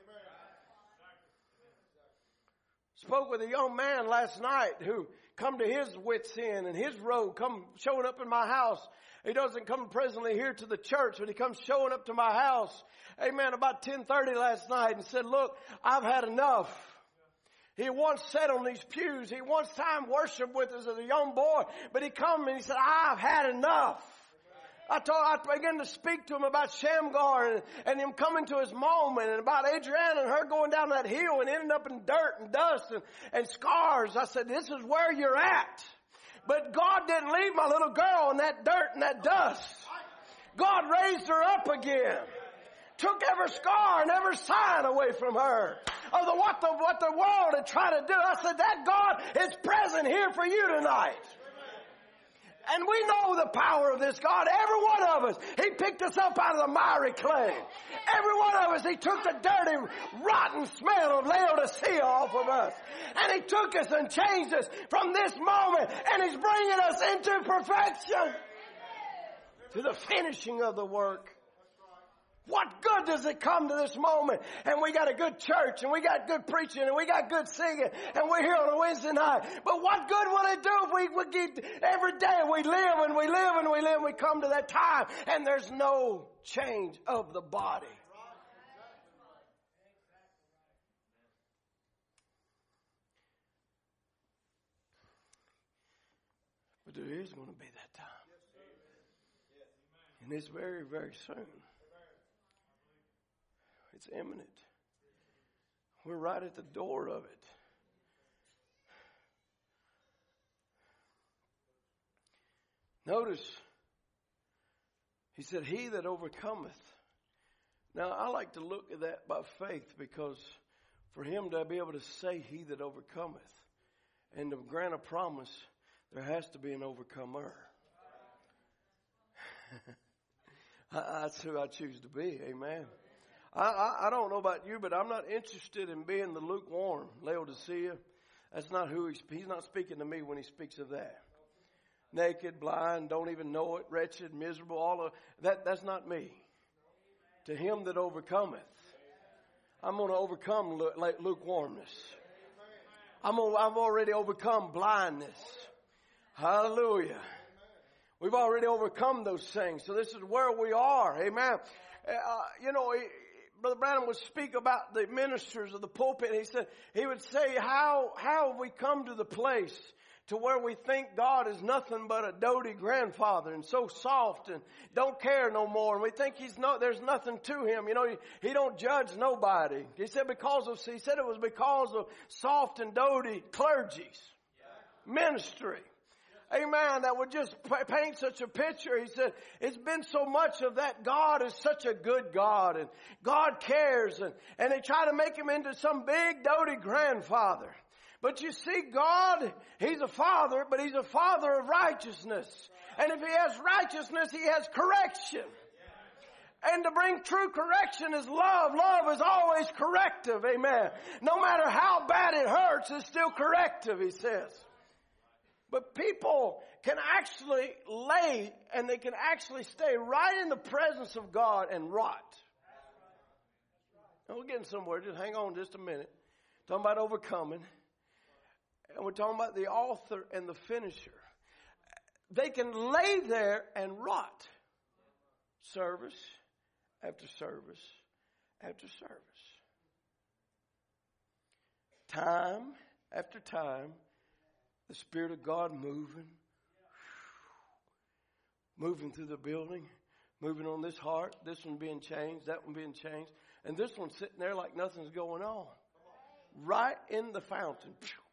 Spoke with a young man last night who come to his wits end and his road showing up in my house. He doesn't come presently here to the church, but he comes showing up to my house. Amen. About 10:30 last night and said, look, I've had enough. He once sat on these pews. He once time worshiped with us as a young boy, but he come and he said, I've had enough. I began to speak to him about Shamgar and him coming to his moment, and about Adriana and her going down that hill and ending up in dirt and dust and scars. I said, this is where you're at. But God didn't leave my little girl in that dirt and that dust. God raised her up again. Took every scar and every sign away from her of what the world had tried to do. I said, that God is present here for you tonight. And we know the power of this God. Every one of us, He picked us up out of the miry clay. Every one of us, He took the dirty, rotten smell of Laodicea off of us. And He took us and changed us from this moment. And He's bringing us into perfection. To the finishing of the work. What good does it come to this moment? And we got a good church, and we got good preaching, and we got good singing, and we're here on a Wednesday night. But what good will it do if we get every day we live and we live and we live and we come to that time and there's no change of the body? But there is going to be that time. And it's very, very soon. It's imminent. We're right at the door of it. Notice, He said, he that overcometh. Now, I like to look at that by faith, because for Him to be able to say he that overcometh and to grant a promise, there has to be an overcomer. That's who I choose to be. Amen. I don't know about you, but I'm not interested in being the lukewarm Laodicea. That's not who He's not speaking to me when He speaks of that. Naked, blind, don't even know it, wretched, miserable, all of that. That's not me. To him that overcometh, I'm going to overcome lukewarmness. I've already overcome blindness. Hallelujah. We've already overcome those things. So this is where we are. Amen. Brother Branham would speak about the ministers of the pulpit. He would say, how have we come to the place to where we think God is nothing but a doty grandfather and so soft and don't care no more. And we think there's nothing to Him. He don't judge nobody. He said it was because of soft and doty clergies, ministry. Amen. That would just paint such a picture. He said, it's been so much of that. God is such a good God, and God cares, and they try to make Him into some big doty grandfather. But you see, God, He's a father, but He's a father of righteousness. And if He has righteousness, He has correction. And to bring true correction is love. Love is always corrective. Amen. No matter how bad it hurts, it's still corrective, He says. But people can actually lay and they can actually stay right in the presence of God and rot. Now we're getting somewhere. Just hang on just a minute. Talking about overcoming. And we're talking about the author and the finisher. They can lay there and rot. Service after service after service. Time after time. The Spirit of God moving through the building, moving on this heart, this one being changed, that one being changed, and this one sitting there like nothing's going on. Right in the fountain.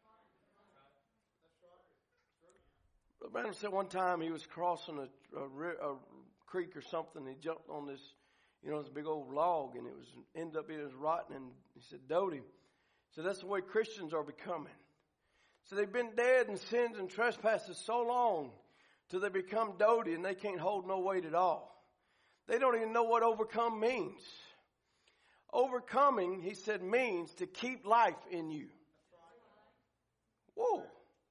Brother Branham said one time he was crossing a creek or something. He jumped on this, this big old log, and ended up being rotten. And he said, Doty. So that's the way Christians are becoming. So they've been dead in sins and trespasses so long till they become doty and they can't hold no weight at all. They don't even know what overcome means. Overcoming, he said, means to keep life in you. Whoa.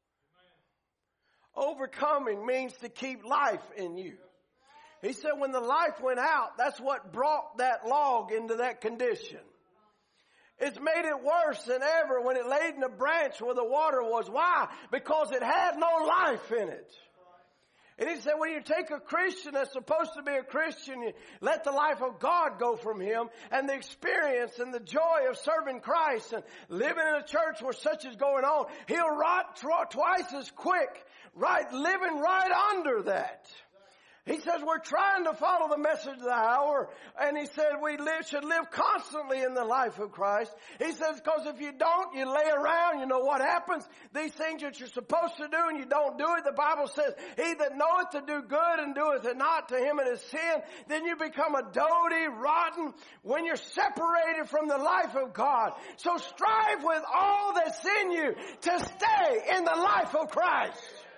Overcoming means to keep life in you. He said when the life went out, that's what brought that log into that condition. It's made it worse than ever when it laid in a branch where the water was. Why? Because it had no life in it. And he said when you take a Christian that's supposed to be a Christian, you let the life of God go from him, and the experience and the joy of serving Christ and living in a church where such is going on, he'll rot twice as quick, living right under that. He says we're trying to follow the message of the hour. And he said we should live constantly in the life of Christ. He says because if you don't, you lay around, you know what happens? These things that you're supposed to do and you don't do it. The Bible says, he that knoweth to do good and doeth it not, to him it is sin. Then you become a doty, rotten, when you're separated from the life of God. So strive with all that's in you to stay in the life of Christ.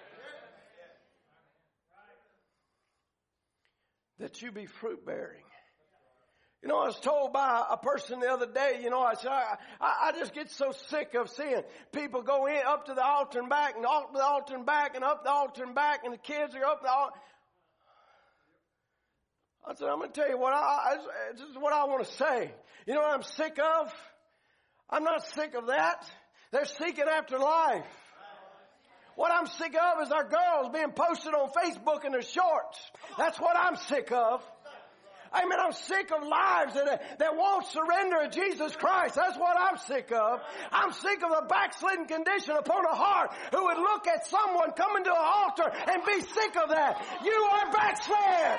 That you be fruit bearing. You know, I was told by a person the other day, you know, I said, I just get so sick of seeing people go in up to the altar and back and up the altar and back and up the altar and back and the kids are up the altar. I said, I'm going to tell you what this is what I want to say. You know what I'm sick of? I'm not sick of that. They're seeking after life. What I'm sick of is our girls being posted on Facebook in their shorts. That's what I'm sick of. Amen. I'm sick of lives that won't surrender to Jesus Christ. That's what I'm sick of. I'm sick of the backslidden condition upon a heart who would look at someone coming to an altar and be sick of that. You are backslid.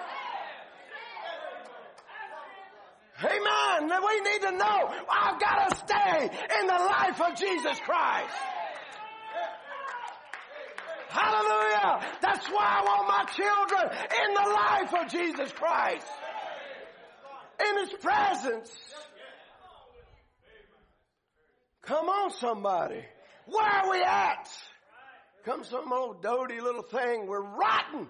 Amen. We need to know I've got to stay in the life of Jesus Christ. Hallelujah. That's why I want my children in the life of Jesus Christ. In His presence. Come on, somebody. Where are we at? Come some old doty little thing. We're rotten.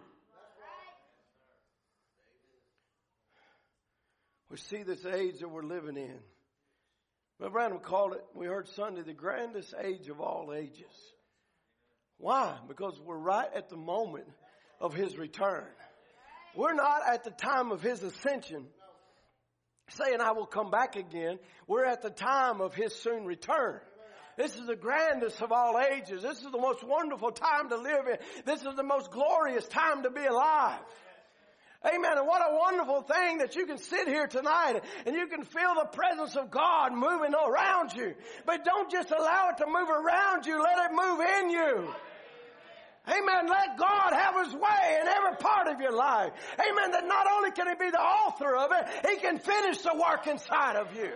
We see this age that we're living in. Brother Branham called it, we heard Sunday, the grandest age of all ages. Why? Because we're right at the moment of His return. We're not at the time of His ascension saying I will come back again. We're at the time of His soon return. This is the grandest of all ages. This is the most wonderful time to live in. This is the most glorious time to be alive. Amen. And what a wonderful thing that you can sit here tonight and you can feel the presence of God moving around you. But don't just allow it to move around you. Let it move in you. Amen. Let God have His way in every part of your life. Amen. That not only can He be the author of it, He can finish the work inside of you.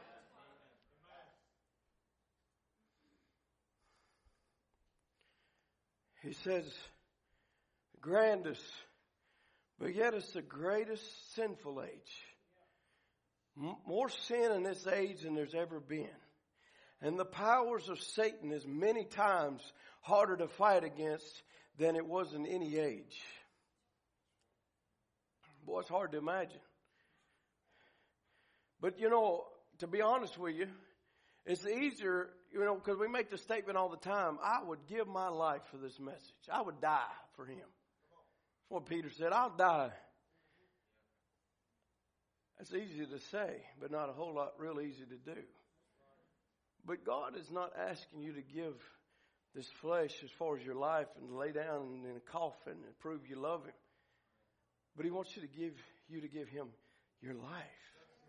He says, grandest, but yet it's the greatest sinful age. More sin in this age than there's ever been. And the powers of Satan is many times harder to fight against than it was in any age. Boy, it's hard to imagine. But, you know, to be honest with you, it's easier, you know, because we make the statement all the time, I would give my life for this message. I would die for Him. That's what Peter said, I'll die. That's easy to say, but not a whole lot real easy to do. But God is not asking you to give this flesh as far as your life and lay down in a coffin and prove you love Him. But He wants you to give Him your life.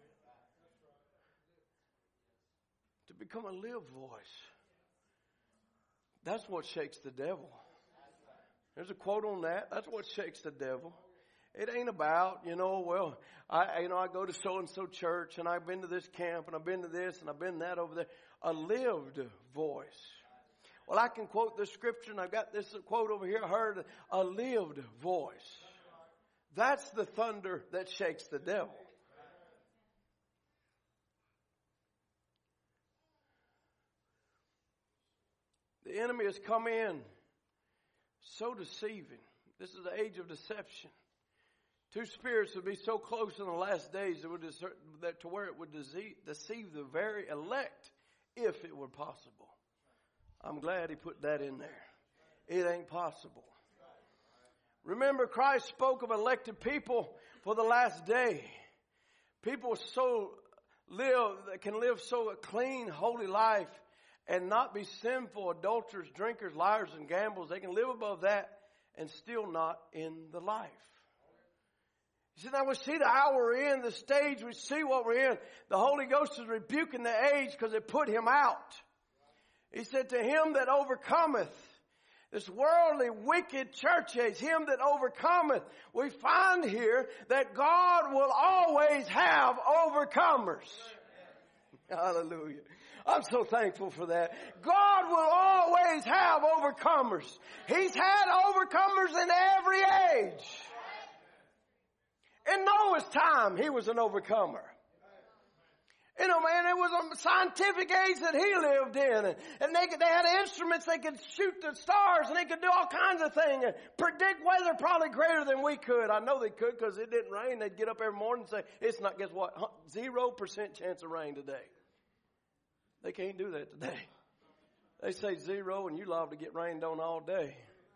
To become a live voice. That's what shakes the devil. There's a quote on that. That's what shakes the devil. It ain't about, well, I go to so-and-so church and I've been to this camp and I've been to this and I've been that over there. A lived voice. Well, I can quote this scripture and I've got this quote over here. I heard a lived voice. That's the thunder that shakes the devil. The enemy has come in so deceiving. This is the age of deception. Two spirits would be so close in the last days that to where it would deceive the very elect if it were possible. I'm glad He put that in there. It ain't possible. Remember, Christ spoke of elected people for the last day. People can live so a clean, holy life and not be sinful, adulterers, drinkers, liars, and gamblers. They can live above that and still not in the life. He said, now we see the hour we're in, the stage, we see what we're in. The Holy Ghost is rebuking the age because it put Him out. He said, to him that overcometh, This worldly, wicked church age, him that overcometh. We find here that God will always have overcomers. Hallelujah. I'm so thankful for that. God will always have overcomers. He's had overcomers in every age. In Noah's time, he was an overcomer. You know, man, it was a scientific age that he lived in. And they had instruments, they could shoot the stars, and they could do all kinds of things. And predict weather probably greater than we could. I know they could because it didn't rain. They'd get up every morning and say, it's not, guess what, 0% chance of rain today. They can't do that today. They say 0 and you liable to get rained on all day.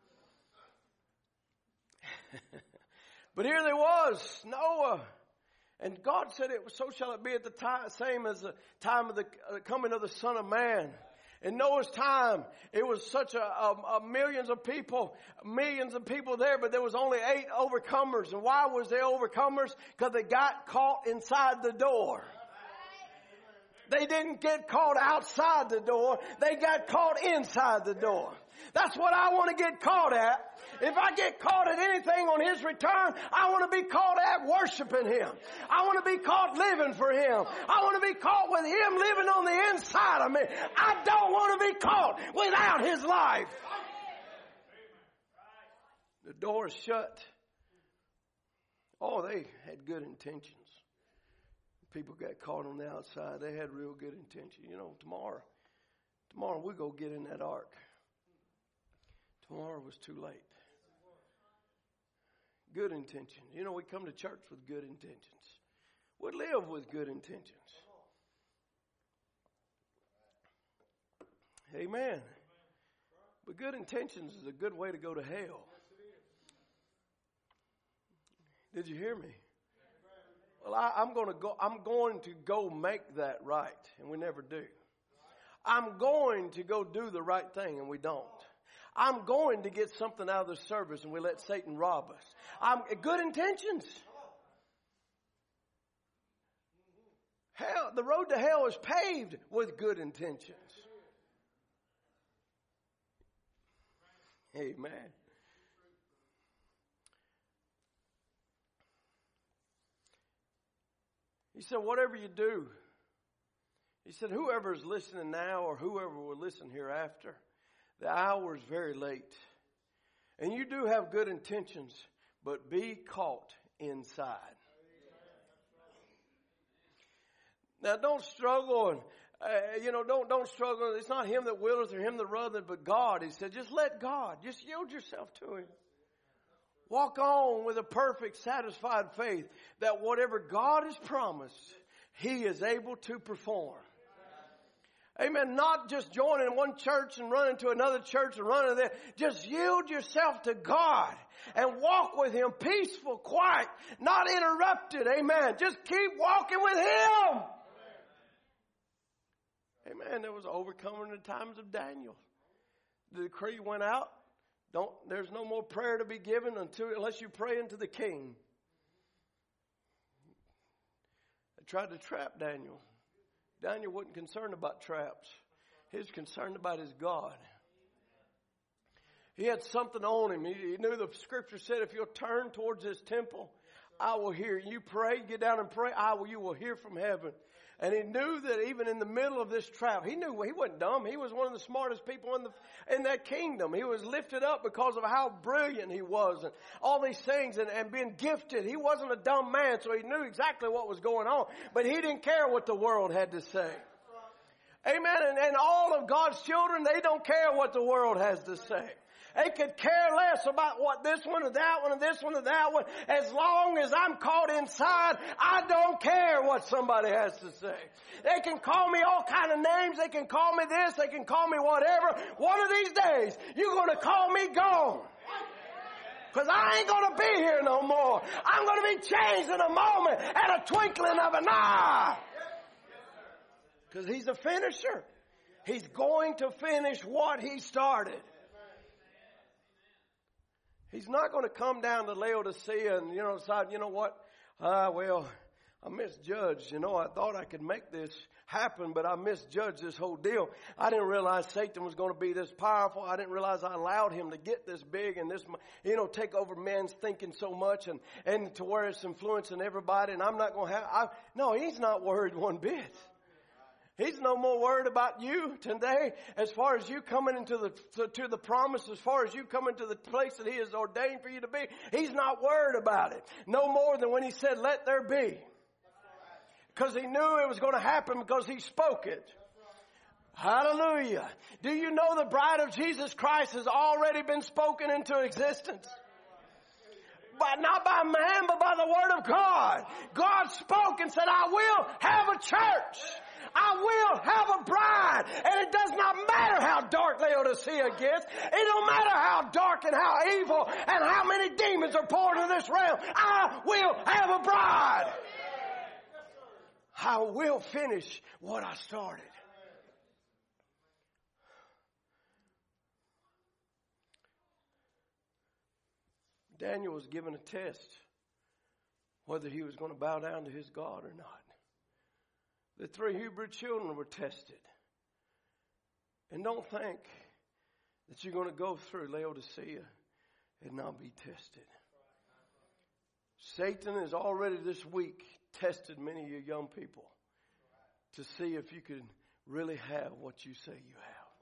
But here there was, Noah. And God said, so shall it be at the time, same as the time of the coming of the Son of Man. In Noah's time, it was such a millions of people there, but there was only 8 overcomers. And why was they overcomers? Because they got caught inside the door. They didn't get caught outside the door. They got caught inside the door. That's what I want to get caught at. If I get caught at anything on His return, I want to be caught at worshiping Him. I want to be caught living for Him. I want to be caught with Him living on the inside of me. I don't want to be caught without His life. The door is shut. Oh, they had good intentions. People got caught on the outside. They had real good intention. You know, tomorrow we'll go get in that ark. Tomorrow was too late. Good intention. You know, we come to church with good intentions. We live with good intentions. Amen. But good intentions is a good way to go to hell. Did you hear me? Well, I'm going to go make that right, and we never do. I'm going to go do the right thing, and we don't. I'm going to get something out of the service, and we let Satan rob us. Good intentions. Hell, the road to hell is paved with good intentions. Amen. He said, whatever you do, he said, whoever is listening now or whoever will listen hereafter, the hour is very late. And you do have good intentions, but be caught inside. Now don't struggle and, don't struggle. It's not him that willeth or him that runneth, but God. He said, just let God. Just yield yourself to Him. Walk on with a perfect, satisfied faith that whatever God has promised, He is able to perform. Amen. Not just joining one church and running to another church and running there. Just yield yourself to God and walk with Him peaceful, quiet, not interrupted. Amen. Just keep walking with Him. Amen. There was an overcomer in the times of Daniel. The decree went out. There's no more prayer to be given unless you pray unto the king. They tried to trap Daniel. Daniel wasn't concerned about traps. He was concerned about his God. He had something on him. He knew the scripture said, if you'll turn towards this temple, I will hear you pray. Get down and pray. You will hear from heaven. And he knew that even in the middle of this trap, he knew he wasn't dumb. He was one of the smartest people in that kingdom. He was lifted up because of how brilliant he was and all these things and being gifted. He wasn't a dumb man, so he knew exactly what was going on. But he didn't care what the world had to say. Amen. And all of God's children, they don't care what the world has to say. They could care less about what this one or that one and this one or that one. As long as I'm caught inside, I don't care what somebody has to say. They can call me all kind of names. They can call me this. They can call me whatever. One of these days, you're going to call me gone. Because I ain't going to be here no more. I'm going to be changed in a moment, at a twinkling of an eye. Because He's a finisher. He's going to finish what He started. He's not going to come down to Laodicea and, decide, what? I'm I misjudged. You know, I thought I could make this happen, but I misjudged this whole deal. I didn't realize Satan was going to be this powerful. I didn't realize I allowed him to get this big and this, take over man's thinking so much and to where it's influencing everybody. And I'm not going to have, no, he's not worried one bit. He's no more worried about you today as far as you coming into to the promise, as far as you coming to the place that he has ordained for you to be. He's not worried about it. No more than when he said, let there be. Because he knew it was going to happen because he spoke it. Hallelujah. Do you know the bride of Jesus Christ has already been spoken into existence? But not by man, but by the word of God. God spoke and said, I will have a church. I will have a bride. And it does not matter how dark Laodicea gets. It don't matter how dark and how evil and how many demons are poured into this realm. I will have a bride. I will finish what I started. Daniel was given a test whether he was going to bow down to his God or not. The 3 Hebrew children were tested. And don't think that you're going to go through Laodicea and not be tested. Satan has already this week tested many of you young people to see if you can really have what you say you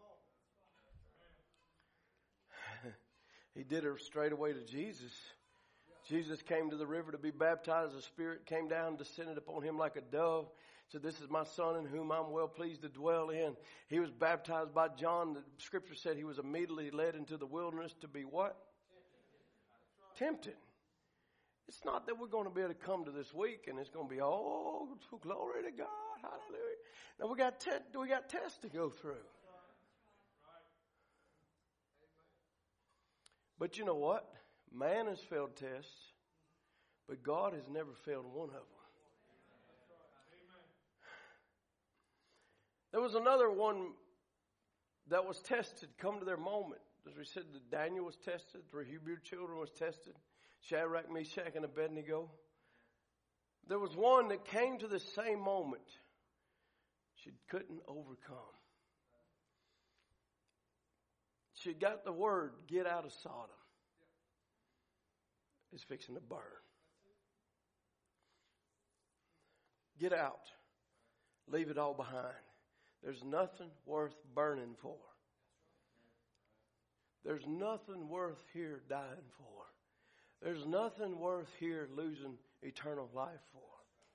have. He did it straight away to Jesus. Jesus came to the river to be baptized. The Spirit came down, descended upon him like a dove. Said, this is my Son in whom I'm well pleased to dwell in. He was baptized by John. The Scripture said he was immediately led into the wilderness to be what? Tempted. It's not that we're going to be able to come to this week and it's going to be, oh, glory to God, hallelujah. Now we got tests to go through. But you know what? Man has failed tests, but God has never failed one of them. There was another one that was tested, come to their moment. As we said, Daniel was tested, the Hebrew children was tested, Shadrach, Meshach, and Abednego. There was one that came to the same moment she couldn't overcome. She got the word, get out of Sodom. It's fixing to burn. Get out. Leave it all behind. There's nothing worth burning for. There's nothing worth here dying for. There's nothing worth here losing eternal life for.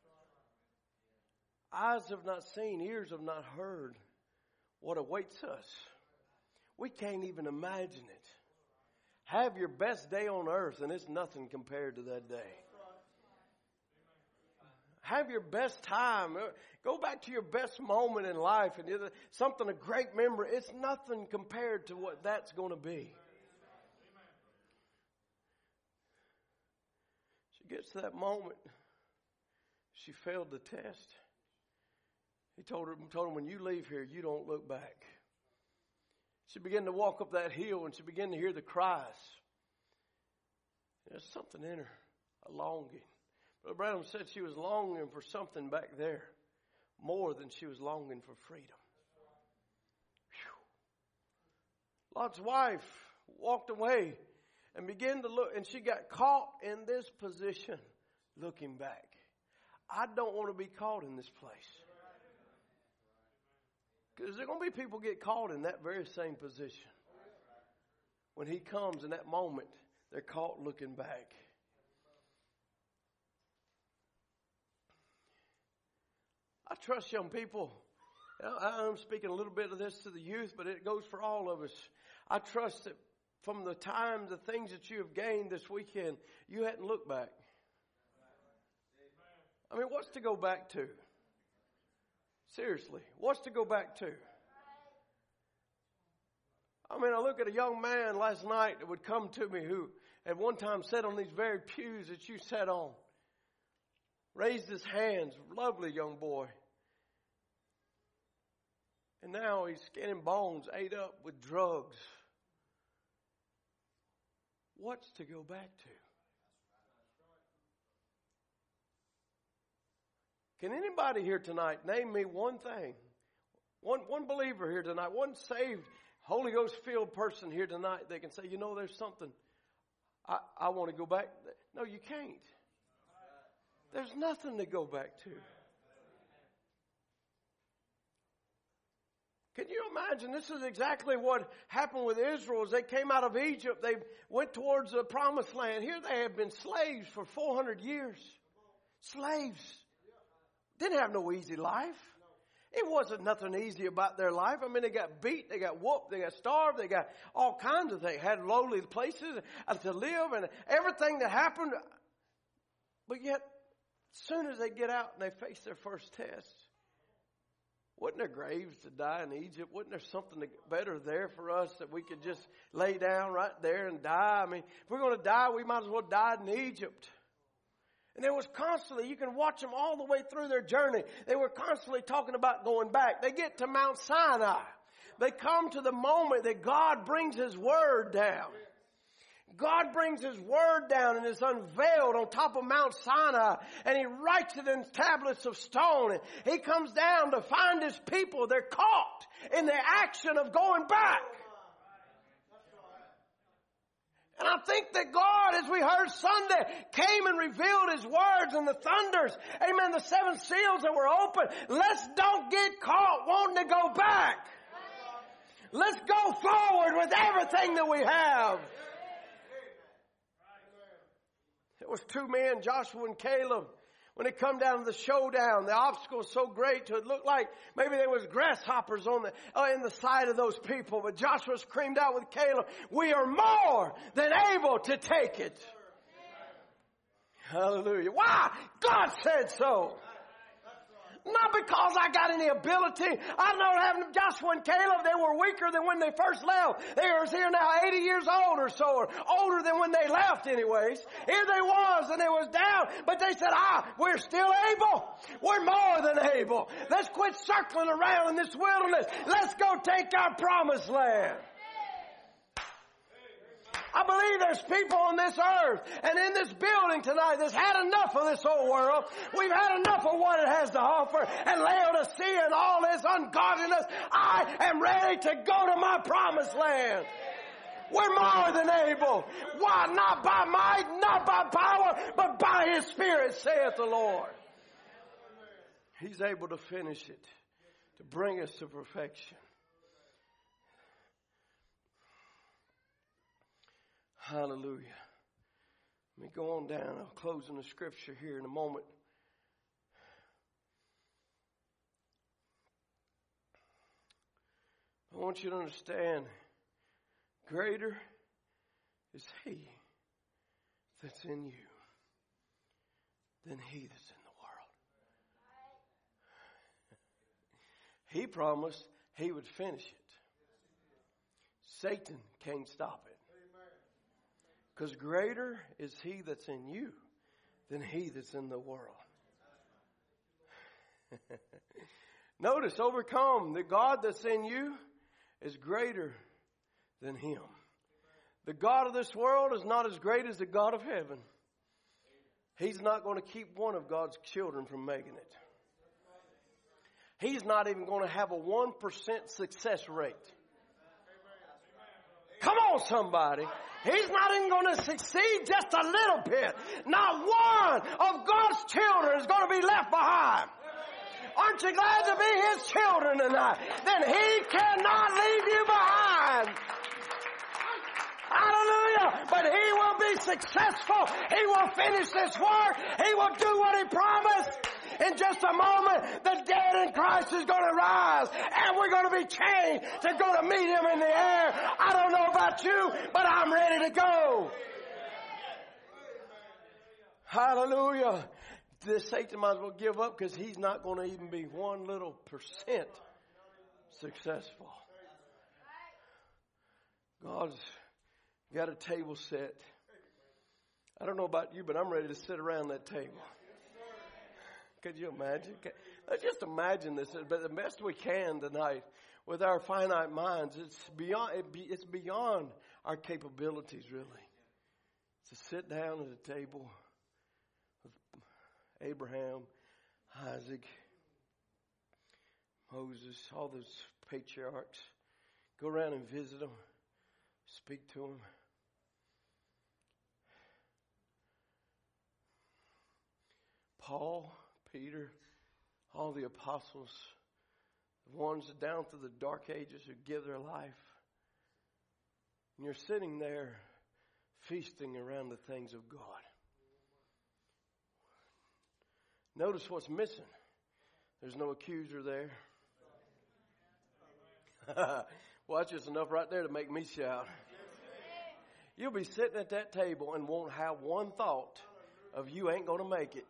Eyes have not seen, ears have not heard what awaits us. We can't even imagine it. Have your best day on earth, and it's nothing compared to that day. Have your best time. Go back to your best moment in life and something, a great memory. It's nothing compared to what that's going to be. She gets to that moment. She failed the test. He told her, when you leave here, you don't look back. She began to walk up that hill and she began to hear the cries. There's something in her, a longing. Brother Branham said she was longing for something back there more than she was longing for freedom. Whew. Lot's wife walked away and began to look, and she got caught in this position looking back. I don't want to be caught in this place. Because there are going to be people get caught in that very same position. When he comes in that moment, they're caught looking back. I trust young people. I'm speaking a little bit of this to the youth, but it goes for all of us. I trust that from the time, the things that you have gained this weekend, you hadn't looked back. I mean, what's to go back to? Seriously, what's to go back to? I mean, I look at a young man last night that would come to me who at one time sat on these very pews that you sat on. Raised his hands, lovely young boy. And now he's skin and bones, ate up with drugs. What's to go back to? Can anybody here tonight name me one thing? One believer here tonight, one saved, Holy Ghost filled person here tonight that can say, you know, there's something I want to go back. No, you can't. There's nothing to go back to. Can you imagine? This is exactly what happened with Israel as they came out of Egypt. They went towards the promised land. Here they have been slaves for 400 years. Slaves. Didn't have no easy life. It wasn't nothing easy about their life. I mean, they got beat, they got whooped, they got starved, they got all kinds of things. Had lowly places to live and everything that happened. But yet, as soon as they get out and they face their first test, wasn't there graves to die in Egypt? Wasn't there something better there for us that we could just lay down right there and die? I mean, if we're going to die, we might as well die in Egypt. And there was constantly, you can watch them all the way through their journey. They were constantly talking about going back. They get to Mount Sinai. They come to the moment that God brings His Word down. God brings His Word down and is unveiled on top of Mount Sinai, and He writes it in tablets of stone. And He comes down to find His people. They're caught in the action of going back. And I think that God, as we heard Sunday, came and revealed His words and the thunders. Amen. The 7 seals that were open. Let's don't get caught wanting to go back. Let's go forward with everything that we have. It was 2 men, Joshua and Caleb. When it come down to the showdown, the obstacle was so great, it looked like maybe there was grasshoppers in the side of those people. But Joshua screamed out with Caleb, we are more than able to take it. Hallelujah. Why? God said so. Not because I got any ability. I know having Joshua and Caleb, they were weaker than when they first left. They are here now 80 years old or so, or older than when they left anyways. Here they was, and they was down. But they said, we're still able. We're more than able. Let's quit circling around in this wilderness. Let's go take our promised land. I believe there's people on this earth and in this building tonight that's had enough of this old world. We've had enough of what it has to offer, and Laodicea and all this ungodliness. I am ready to go to my promised land. We're more than able. Why? Not by might, not by power, but by His Spirit, saith the Lord. He's able to finish it, to bring us to perfection. Hallelujah. Let me go on down. I'll close in the scripture here in a moment. I want you to understand, greater is He that's in you than he that's in the world. He promised He would finish it. Satan can't stop it. Because greater is He that's in you than he that's in the world. Notice, overcome. The God that's in you is greater than him. The God of this world is not as great as the God of heaven. He's not going to keep one of God's children from making it. He's not even going to have a 1% success rate. Come on, somebody. He's not even going to succeed just a little bit. Not one of God's children is going to be left behind. Aren't you glad to be His children tonight? Then He cannot leave you behind. Hallelujah. But He will be successful. He will finish this work. He will do what He promised. In just a moment, the dead in Christ is going to rise, and we're going to be changed to go to meet Him in the air. I don't know about you, but I'm ready to go. Hallelujah. This Satan might as well give up, because he's not going to even be 1 little % successful. God's got a table set. I don't know about you, but I'm ready to sit around that table. Could you imagine? Let's just imagine this, but the best we can tonight with our finite minds. It's beyond our capabilities, really. To sit down at a table with Abraham, Isaac, Moses, all those patriarchs. Go around and visit them. Speak to them. Paul, Peter, all the apostles, the ones down through the dark ages who give their life. And you're sitting there feasting around the things of God. Notice what's missing. There's no accuser there. Well, that's just enough right there to make me shout. You'll be sitting at that table and won't have one thought of you ain't going to make it.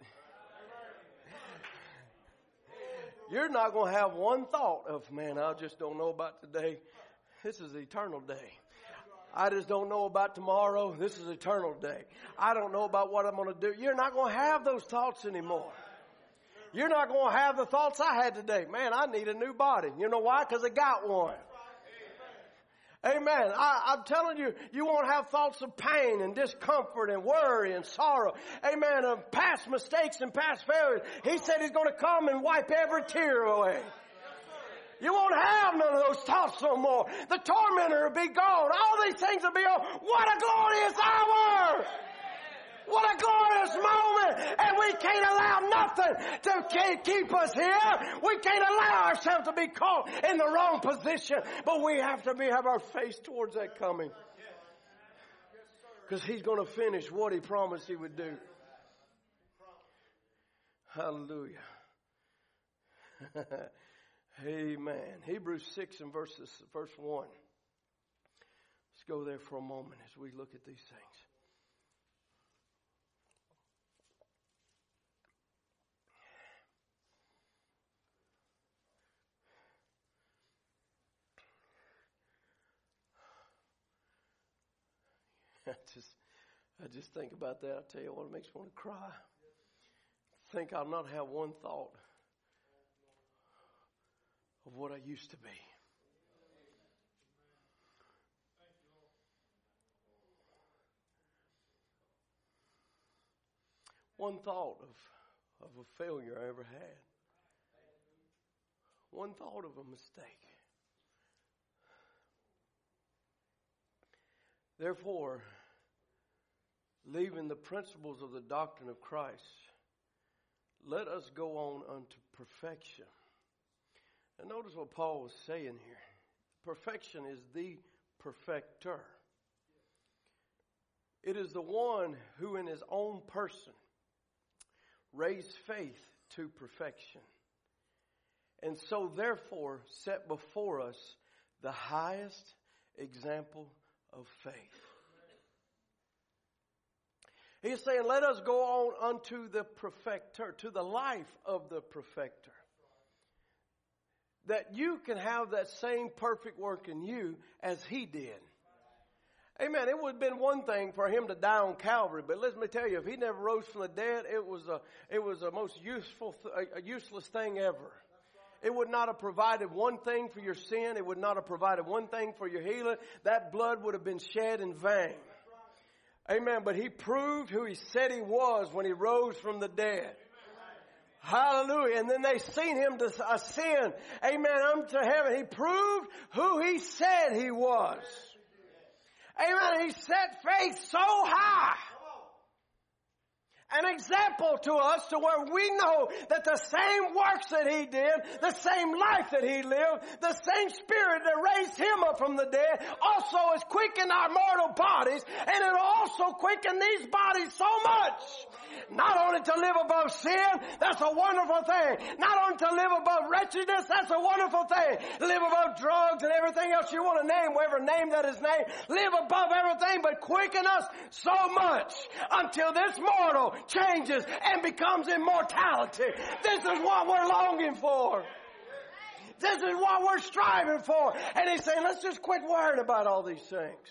You're not going to have one thought of, man, I just don't know about today. This is the eternal day. I just don't know about tomorrow. This is eternal day. I don't know about what I'm going to do. You're not going to have those thoughts anymore. You're not going to have the thoughts I had today. Man, I need a new body. You know why? Because I got one. Amen. I'm telling you, you won't have thoughts of pain and discomfort and worry and sorrow. Amen. Of past mistakes and past failures. He said He's going to come and wipe every tear away. You won't have none of those thoughts no more. The tormentor will be gone. All these things will be over. What a glorious hour! What a glorious moment! And we can't allow nothing to keep us here. We can't allow ourselves to be caught in the wrong position. But we have to have our face towards that coming. Because He's going to finish what He promised He would do. Hallelujah. Amen. Hebrews 6 and verse 1. Let's go there for a moment as we look at these things. I just think about that. I tell you what, it makes me want to cry. Think I'll not have one thought of what I used to be. One thought of a failure I ever had. One thought of a mistake. Therefore, leaving the principles of the doctrine of Christ, let us go on unto perfection. And notice what Paul was saying here. Perfection is the perfecter. It is the one who in his own person raised faith to perfection. And so therefore set before us the highest example of faith. He's saying, let us go on unto the perfecter, to the life of the perfecter. That you can have that same perfect work in you as He did. Amen. It would have been one thing for Him to die on Calvary, but let me tell you, if He never rose from the dead, it was a most useless thing ever. It would not have provided one thing for your sin. It would not have provided one thing for your healing. That blood would have been shed in vain. Amen. But He proved who He said He was when He rose from the dead. Hallelujah. And then they seen Him ascend, amen, unto heaven. He proved who He said He was. Amen. He set faith so high. An example to us to where we know that the same works that He did, the same life that He lived, the same Spirit that raised Him up from the dead also has quickened our mortal bodies, and it will also quicken these bodies so much. Not only to live above sin, that's a wonderful thing. Not only to live above wretchedness, that's a wonderful thing. Live above drugs and everything else you want to name, whatever name that is named. Live above everything, but quicken us so much until this mortal changes and becomes immortality. This is what we're longing for. This is what we're striving for. And He's saying, let's just quit worrying about all these things.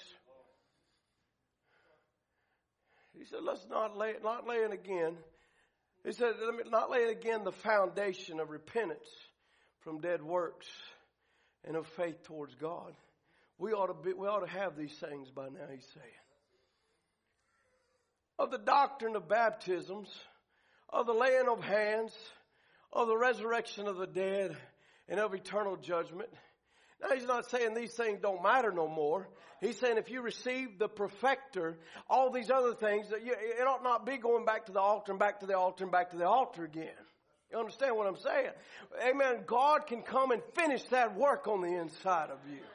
He said, let's not lay it again. He said, not laying again the foundation of repentance from dead works and of faith towards God. We ought to have these things by now, He's saying. Of the doctrine of baptisms, of the laying of hands, of the resurrection of the dead and of eternal judgment. Now, he's not saying these things don't matter no more. He's saying if you receive the perfecter, all these other things, it ought not be going back to the altar and back to the altar and back to the altar again. You understand what I'm saying? Amen. God can come and finish that work on the inside of you.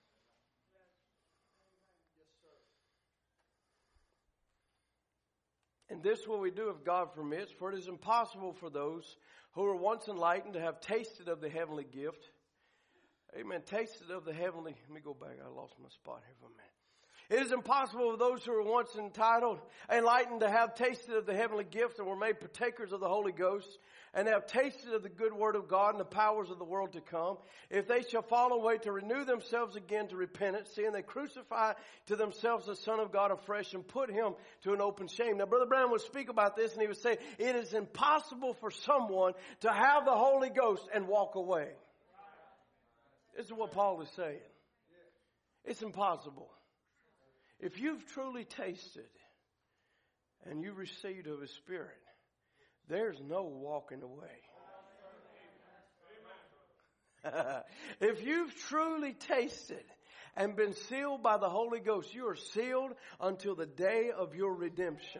And this will we do if God permits, for it is impossible for those who were once enlightened to have tasted of the heavenly gift. Amen. Tasted of the heavenly. Let me go back. I lost my spot here for a minute. It is impossible for those who were once enlightened to have tasted of the heavenly gift and were made partakers of the Holy Ghost and have tasted of the good word of God and the powers of the world to come, if they shall fall away, to renew themselves again to repentance, seeing they crucify to themselves the Son of God afresh and put him to an open shame. Now, Brother Brown would speak about this, and he would say, it is impossible for someone to have the Holy Ghost and walk away. This is what Paul is saying. It's impossible. If you've truly tasted and you received of his Spirit, there's no walking away. If you've truly tasted and been sealed by the Holy Ghost, you are sealed until the day of your redemption.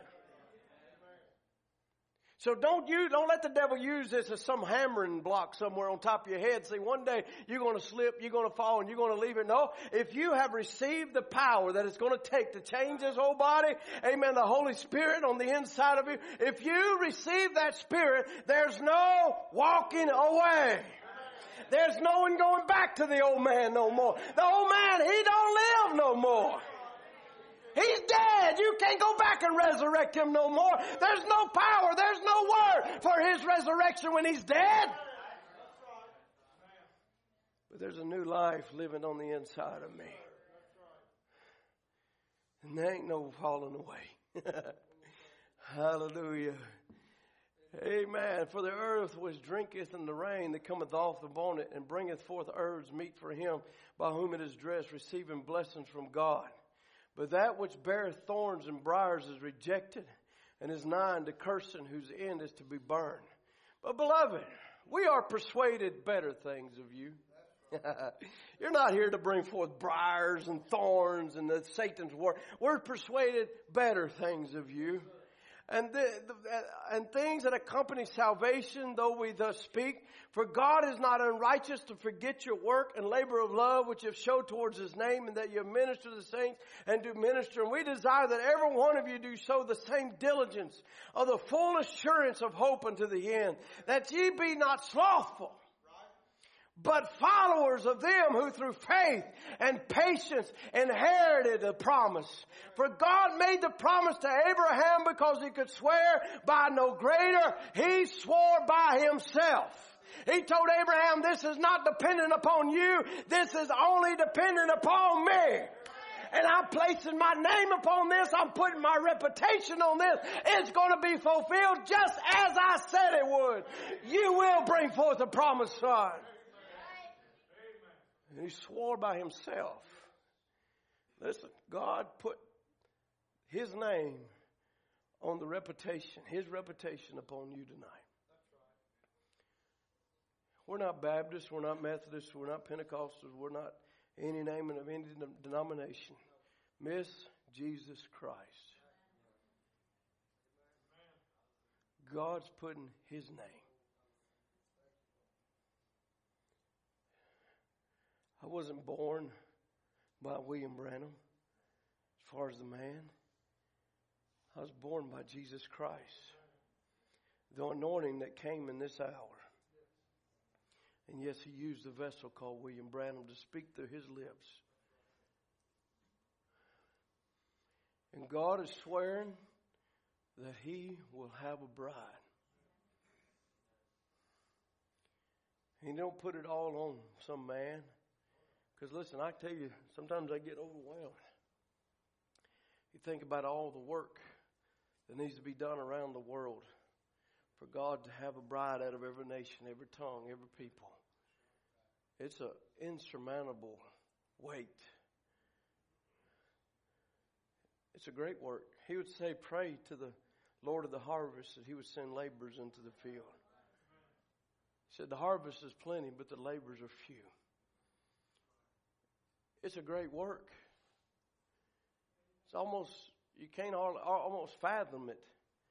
So don't let the devil use this as some hammering block somewhere on top of your head. See, one day you're going to slip, you're going to fall, and you're going to leave it. No, if you have received the power that it's going to take to change this whole body, amen, the Holy Spirit on the inside of you, if you receive that Spirit, there's no walking away. There's no one going back to the old man no more. The old man, he don't live no more. He's dead. You can't go back and resurrect him no more. There's no power. There's no word for his resurrection when he's dead. But there's a new life living on the inside of me. And there ain't no falling away. Hallelujah. Amen. For the earth which drinketh in the rain that cometh off upon it, and bringeth forth herbs meet for him by whom it is dressed, receiving blessings from God. But that which beareth thorns and briars is rejected, and is nigh unto cursing, whose end is to be burned. But beloved, we are persuaded better things of you. You're not here to bring forth briars and thorns and Satan's work. We're persuaded better things of you. And things that accompany salvation, though we thus speak. For God is not unrighteous to forget your work and labor of love, which you have showed towards his name, and that you minister to the saints and do minister. And we desire that every one of you do show the same diligence of the full assurance of hope unto the end, that ye be not slothful, but followers of them who through faith and patience inherited the promise. For God made the promise to Abraham because he could swear by no greater. He swore by himself. He told Abraham, this is not dependent upon you. This is only dependent upon me. And I'm placing my name upon this. I'm putting my reputation on this. It's going to be fulfilled just as I said it would. You will bring forth the promised son. And he swore by himself. Listen, God put his name on the reputation, his reputation upon you tonight. We're not Baptists, we're not Methodists, we're not Pentecostals, we're not any name of any denomination. Miss Jesus Christ. God's putting his name. I wasn't born by William Branham as far as the man. I was born by Jesus Christ. The anointing that came in this hour. And yes, he used a vessel called William Branham to speak through his lips. And God is swearing that he will have a bride. He don't put it all on some man. Because listen, I tell you, sometimes I get overwhelmed. You think about all the work that needs to be done around the world for God to have a bride out of every nation, every tongue, every people. It's an insurmountable weight. It's a great work. He would say, pray to the Lord of the harvest that he would send laborers into the field. He said, the harvest is plenty, but the laborers are few. It's a great work. It's almost, you can't almost fathom it.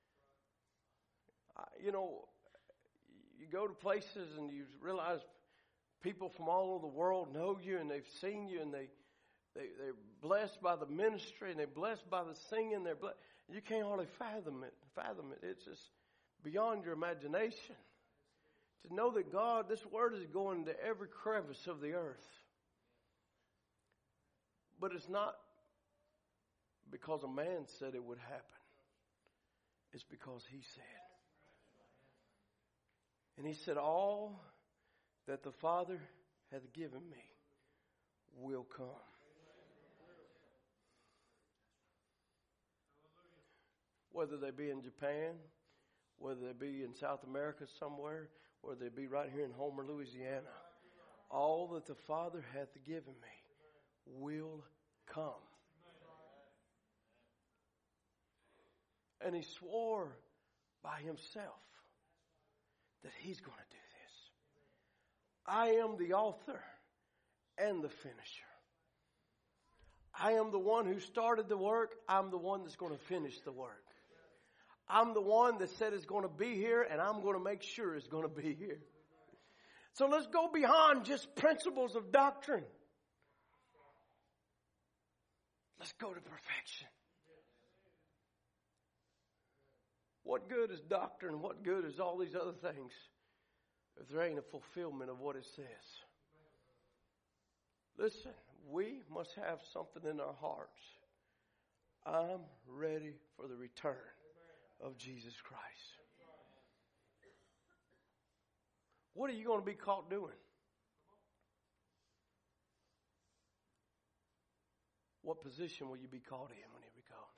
You know, you go to places and you realize people from all over the world know you and they've seen you and they're blessed by the ministry and they're blessed by the singing. You can't hardly fathom it. It's just beyond your imagination. To know that God, this word is going to every crevice of the earth. But it's not because a man said it would happen. It's because he said. And he said, all that the Father hath given me will come. Whether they be in Japan, whether they be in South America somewhere, whether they be right here in Homer, Louisiana, all that the Father hath given me will come. And he swore by himself that he's going to do this. I am the author and the finisher. I am the one who started the work. I'm the one that's going to finish the work. I'm the one that said it's going to be here, and I'm going to make sure it's going to be here. So let's go beyond just principles of doctrine. Let's go to perfection. What good is doctrine? What good is all these other things if there ain't a fulfillment of what it says? Listen, we must have something in our hearts. I'm ready for the return of Jesus Christ. What are you going to be caught doing? What position will you be caught in when he comes?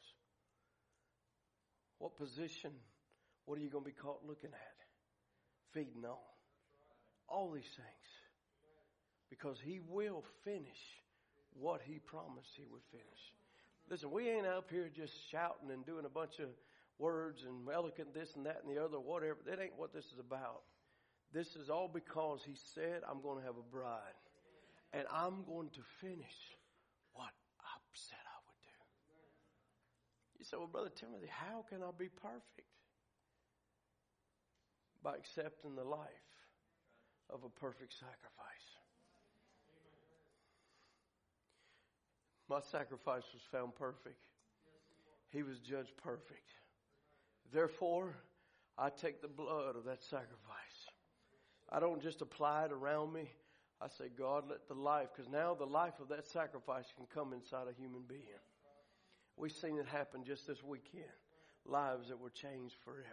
What position, what are you going to be caught looking at? Feeding on. All these things. Because he will finish what he promised he would finish. Listen, we ain't up here just shouting and doing a bunch of words and eloquent this and that and the other, whatever. That ain't what this is about. This is all because he said, I'm going to have a bride. And I'm going to finish what I said I would do. You say, well, Brother Timothy, how can I be perfect? By accepting the life of a perfect sacrifice. My sacrifice was found perfect. He was judged perfect. Therefore, I take the blood of that sacrifice. I don't just apply it around me. I say, God, let the life, because now the life of that sacrifice can come inside a human being. We've seen it happen just this weekend. Lives that were changed forever.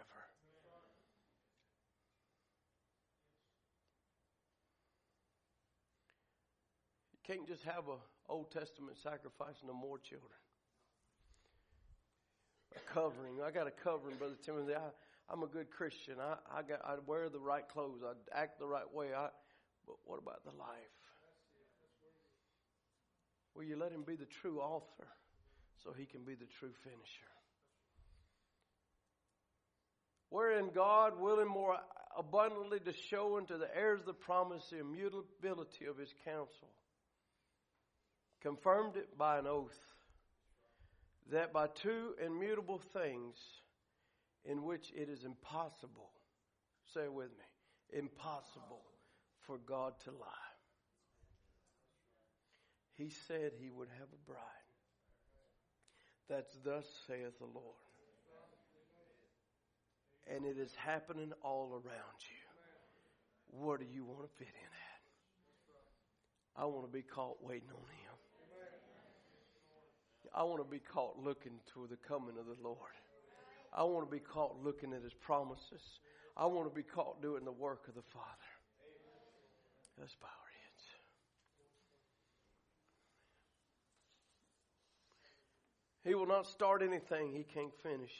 You can't just have an Old Testament sacrifice, no more children. A covering. I got a covering, Brother Timothy. I'm a good Christian. I wear the right clothes. I act the right way. But what about the life? Will you let him be the true author so he can be the true finisher? Wherein God, willing more abundantly to show unto the heirs of the promise the immutability of his counsel, confirmed it by an oath, that by two immutable things in which it is impossible, say it with me, impossible for God to lie. He said he would have a bride. That's thus saith the Lord. And it is happening all around you. Where do you want to fit in at? I want to be caught waiting on him. I want to be caught looking to the coming of the Lord. I want to be caught looking at his promises. I want to be caught doing the work of the Father. Let's bow our heads. He will not start anything he can't finish.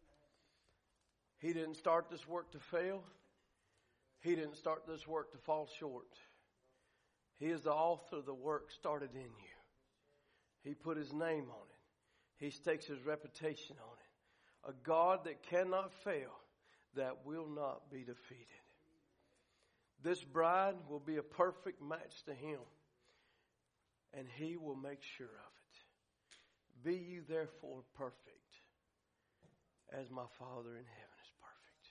He didn't start this work to fail. He didn't start this work to fall short. He is the author of the work started in you. He put his name on it. He stakes his reputation on it. A God that cannot fail, that will not be defeated. This bride will be a perfect match to him, and he will make sure of it. Be you therefore perfect, as my Father in heaven is perfect.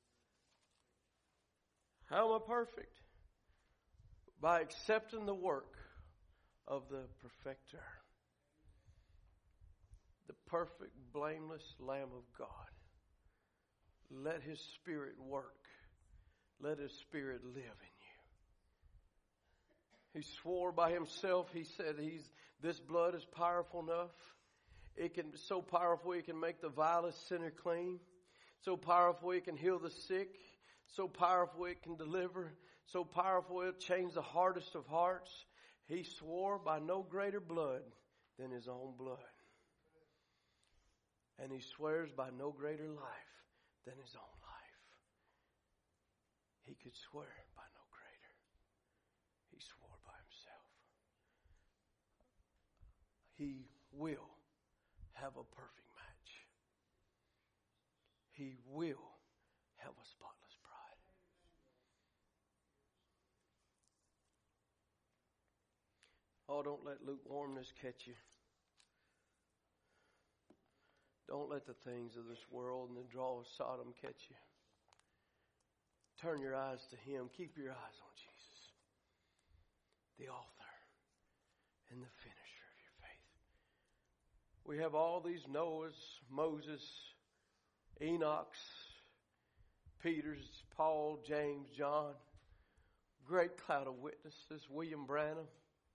How am I perfect? By accepting the work of the perfecter, the perfect, blameless Lamb of God. Let His Spirit work. Let His Spirit live in you. He swore by Himself. He said, this blood is powerful enough. So powerful it can make the vilest sinner clean. So powerful it can heal the sick. So powerful it can deliver. So powerful it'll change the hardest of hearts. He swore by no greater blood than His own blood. And He swears by no greater life than His own life. He could swear by no greater. He swore by Himself. He will have a perfect match. He will have a spotless bride. Oh, don't let lukewarmness catch you. Don't let the things of this world and the draw of Sodom catch you. Turn your eyes to Him. Keep your eyes on Jesus, the author and the finisher of your faith. We have all these Noahs, Moses, Enochs, Peters, Paul, James, John. Great cloud of witnesses. William Branham.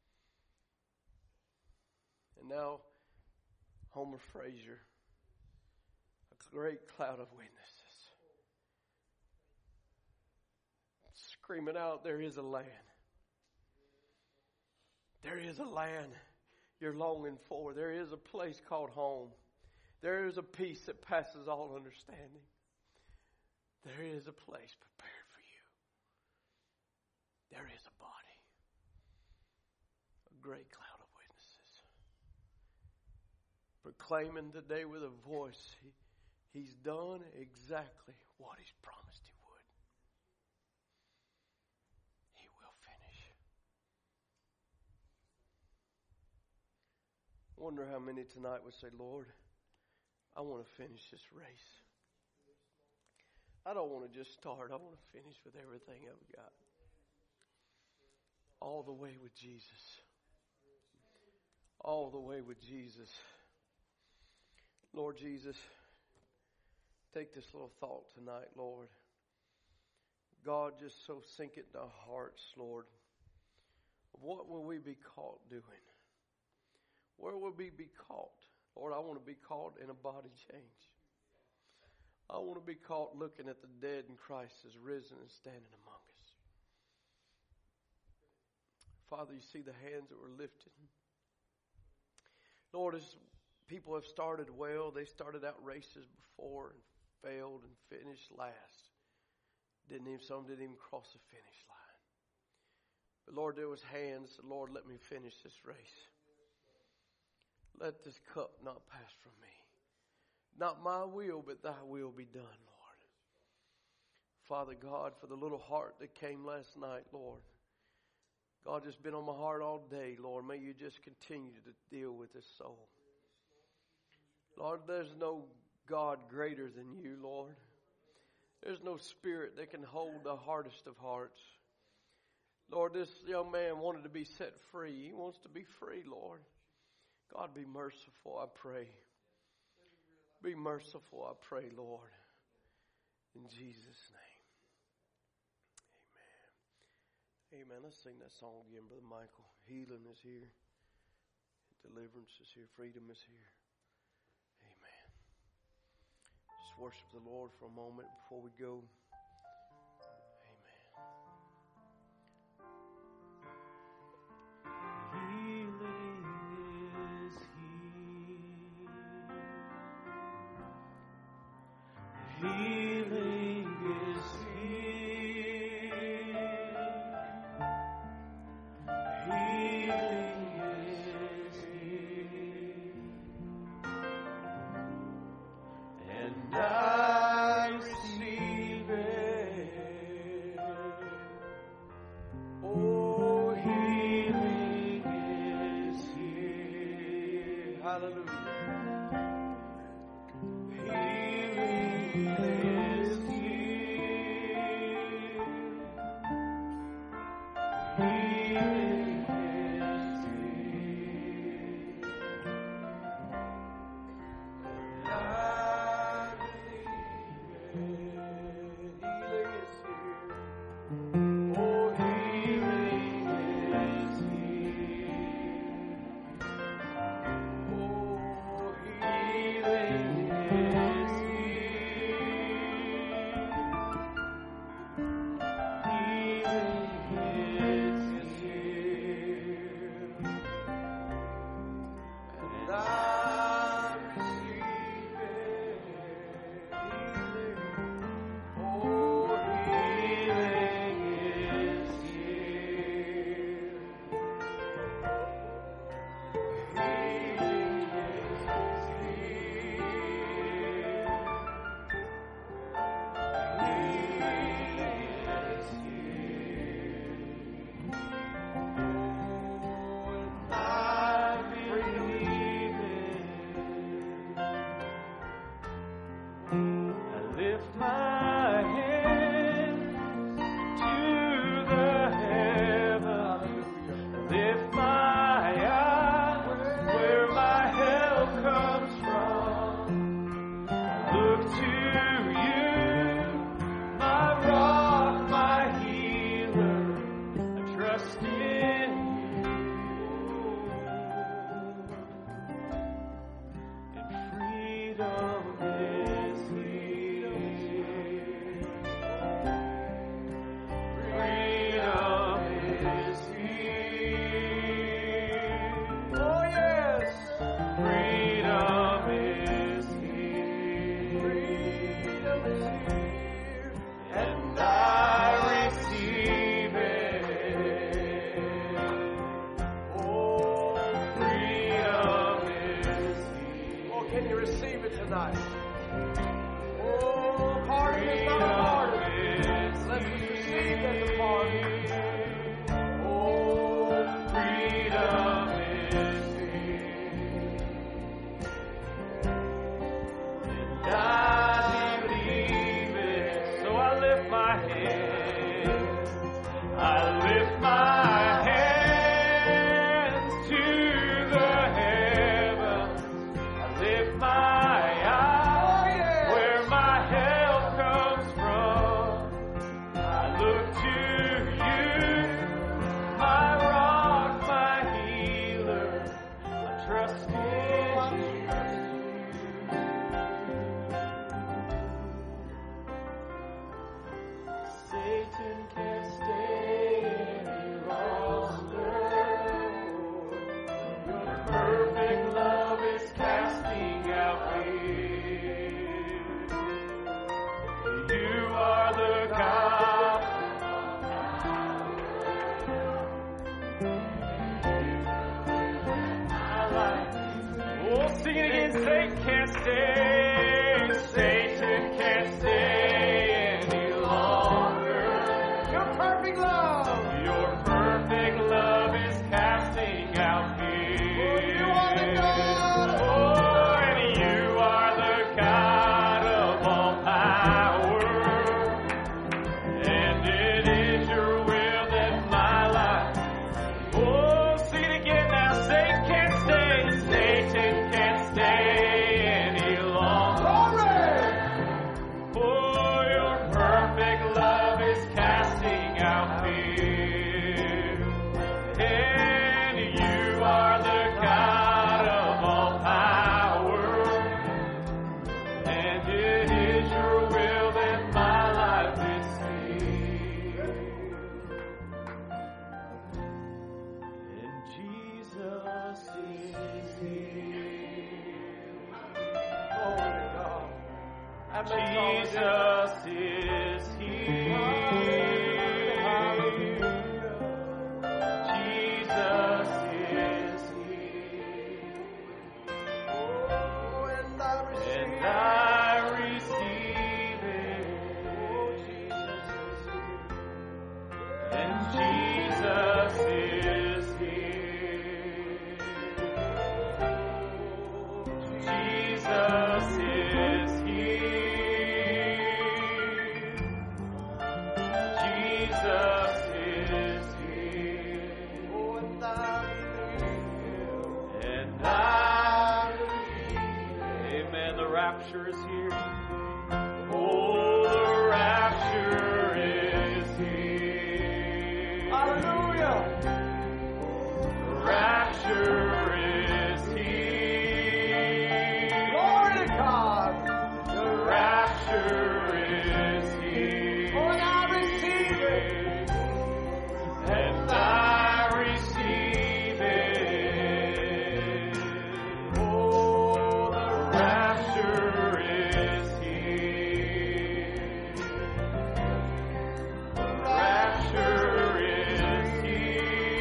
And now Homer Frazier. A great cloud of witnesses. Screaming out, there is a land. There is a land you're longing for. There is a place called home. There is a peace that passes all understanding. There is a place prepared for you. There is a body. A great cloud of witnesses. Proclaiming today with a voice, He's done exactly what He's promised He would. He will finish. I wonder how many tonight would say, Lord, I want to finish this race. I don't want to just start. I want to finish with everything I've got. All the way with Jesus. All the way with Jesus. Lord Jesus, take this little thought tonight, Lord. God, just so sink it in our hearts, Lord. What will we be caught doing? Where will we be caught? Lord, I want to be caught in a body change. I want to be caught looking at the dead and Christ is risen and standing among us. Father, you see the hands that were lifted. Lord, as people have started well, they started out races before and failed and finished last. Some didn't even cross the finish line. But Lord, there was hands. Lord, let me finish this race. Let this cup not pass from me. Not my will, but thy will be done, Lord. Father God, for the little heart that came last night, Lord. God, just been on my heart all day, Lord. May you just continue to deal with this soul. Lord, there's no God greater than you, Lord. There's no spirit that can hold the hardest of hearts. Lord, this young man wanted to be set free. He wants to be free, Lord. God, be merciful, I pray. Be merciful, I pray, Lord. In Jesus' name. Amen. Amen. Let's sing that song again, Brother Michael. Healing is here. Deliverance is here. Freedom is here. Amen. Just worship the Lord for a moment before we go. Healing is here. Healing is here. And I receive it. Rapture is here.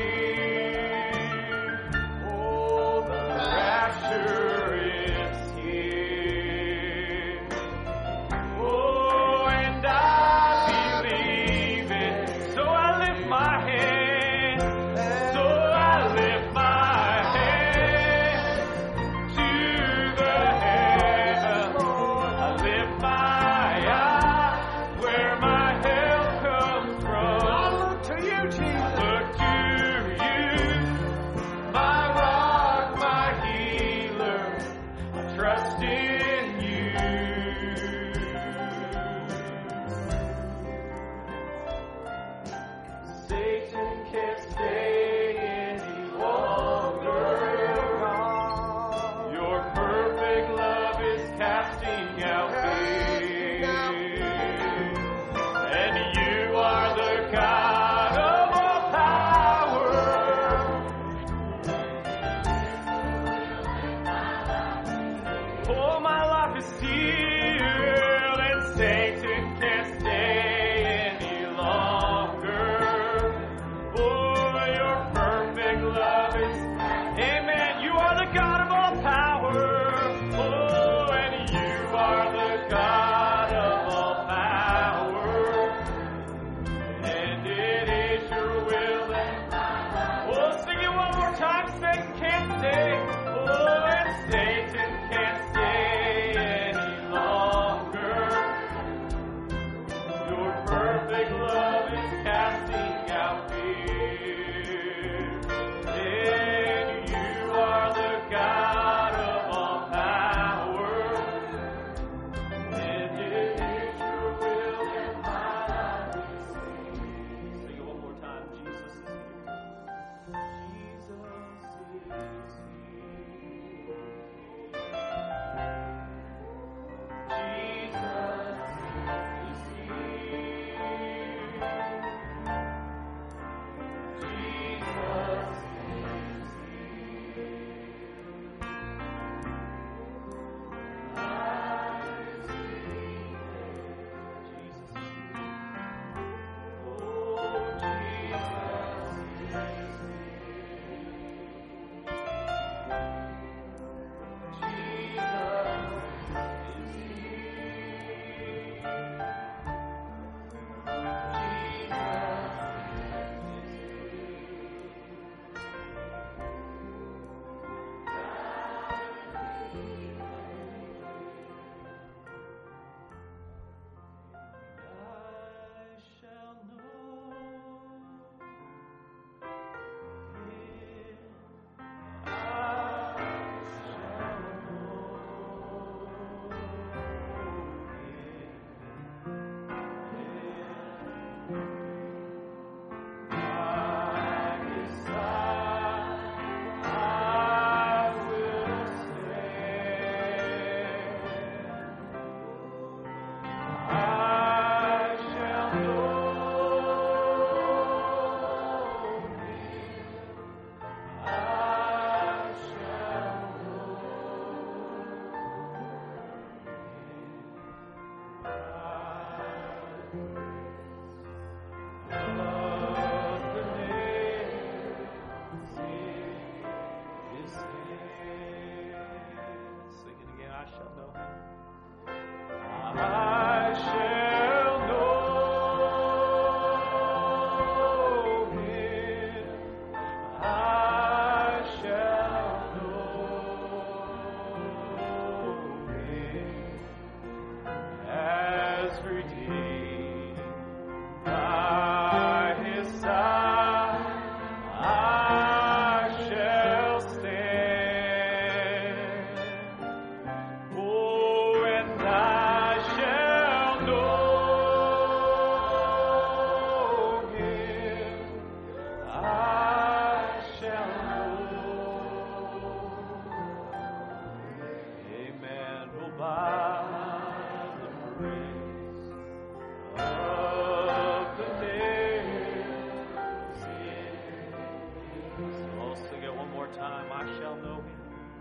time. I shall know him.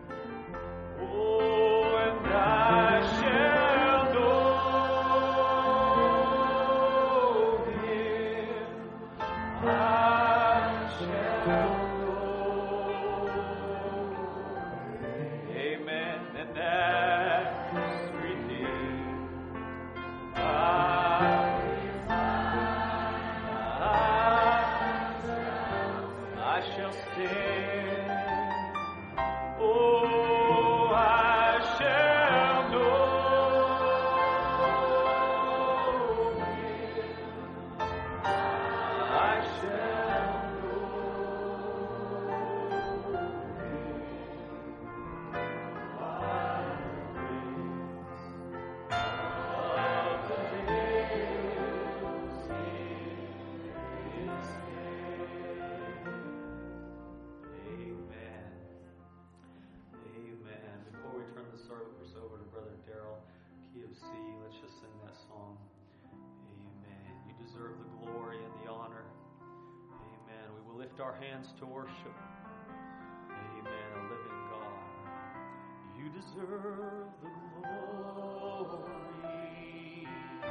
Oh, and I shall know him. I shall know him. Amen. And that's redeemed. I shall stand. Oh, I shall know him. I shall know him. Service over to Brother Darrell, key of C. Let's just sing that song. Amen. You deserve the glory and the honor. Amen. We will lift our hands to worship. Amen. A living God. You deserve the glory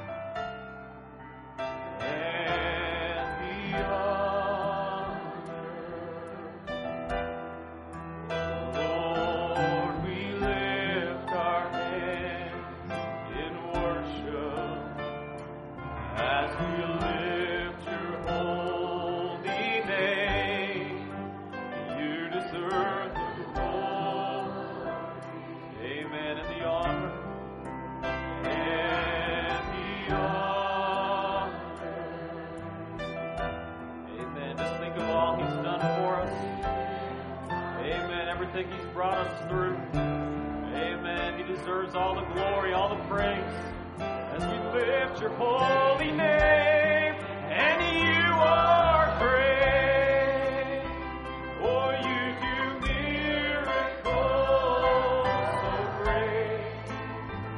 and the honor. Lord, we lift our hands in worship as we lift your holy name. You deserve the glory, amen, and the honor, amen. Just think of all he's done for us. Amen. Everything he's brought us through. Amen. He deserves all the glory, all the praise as we lift your holy name.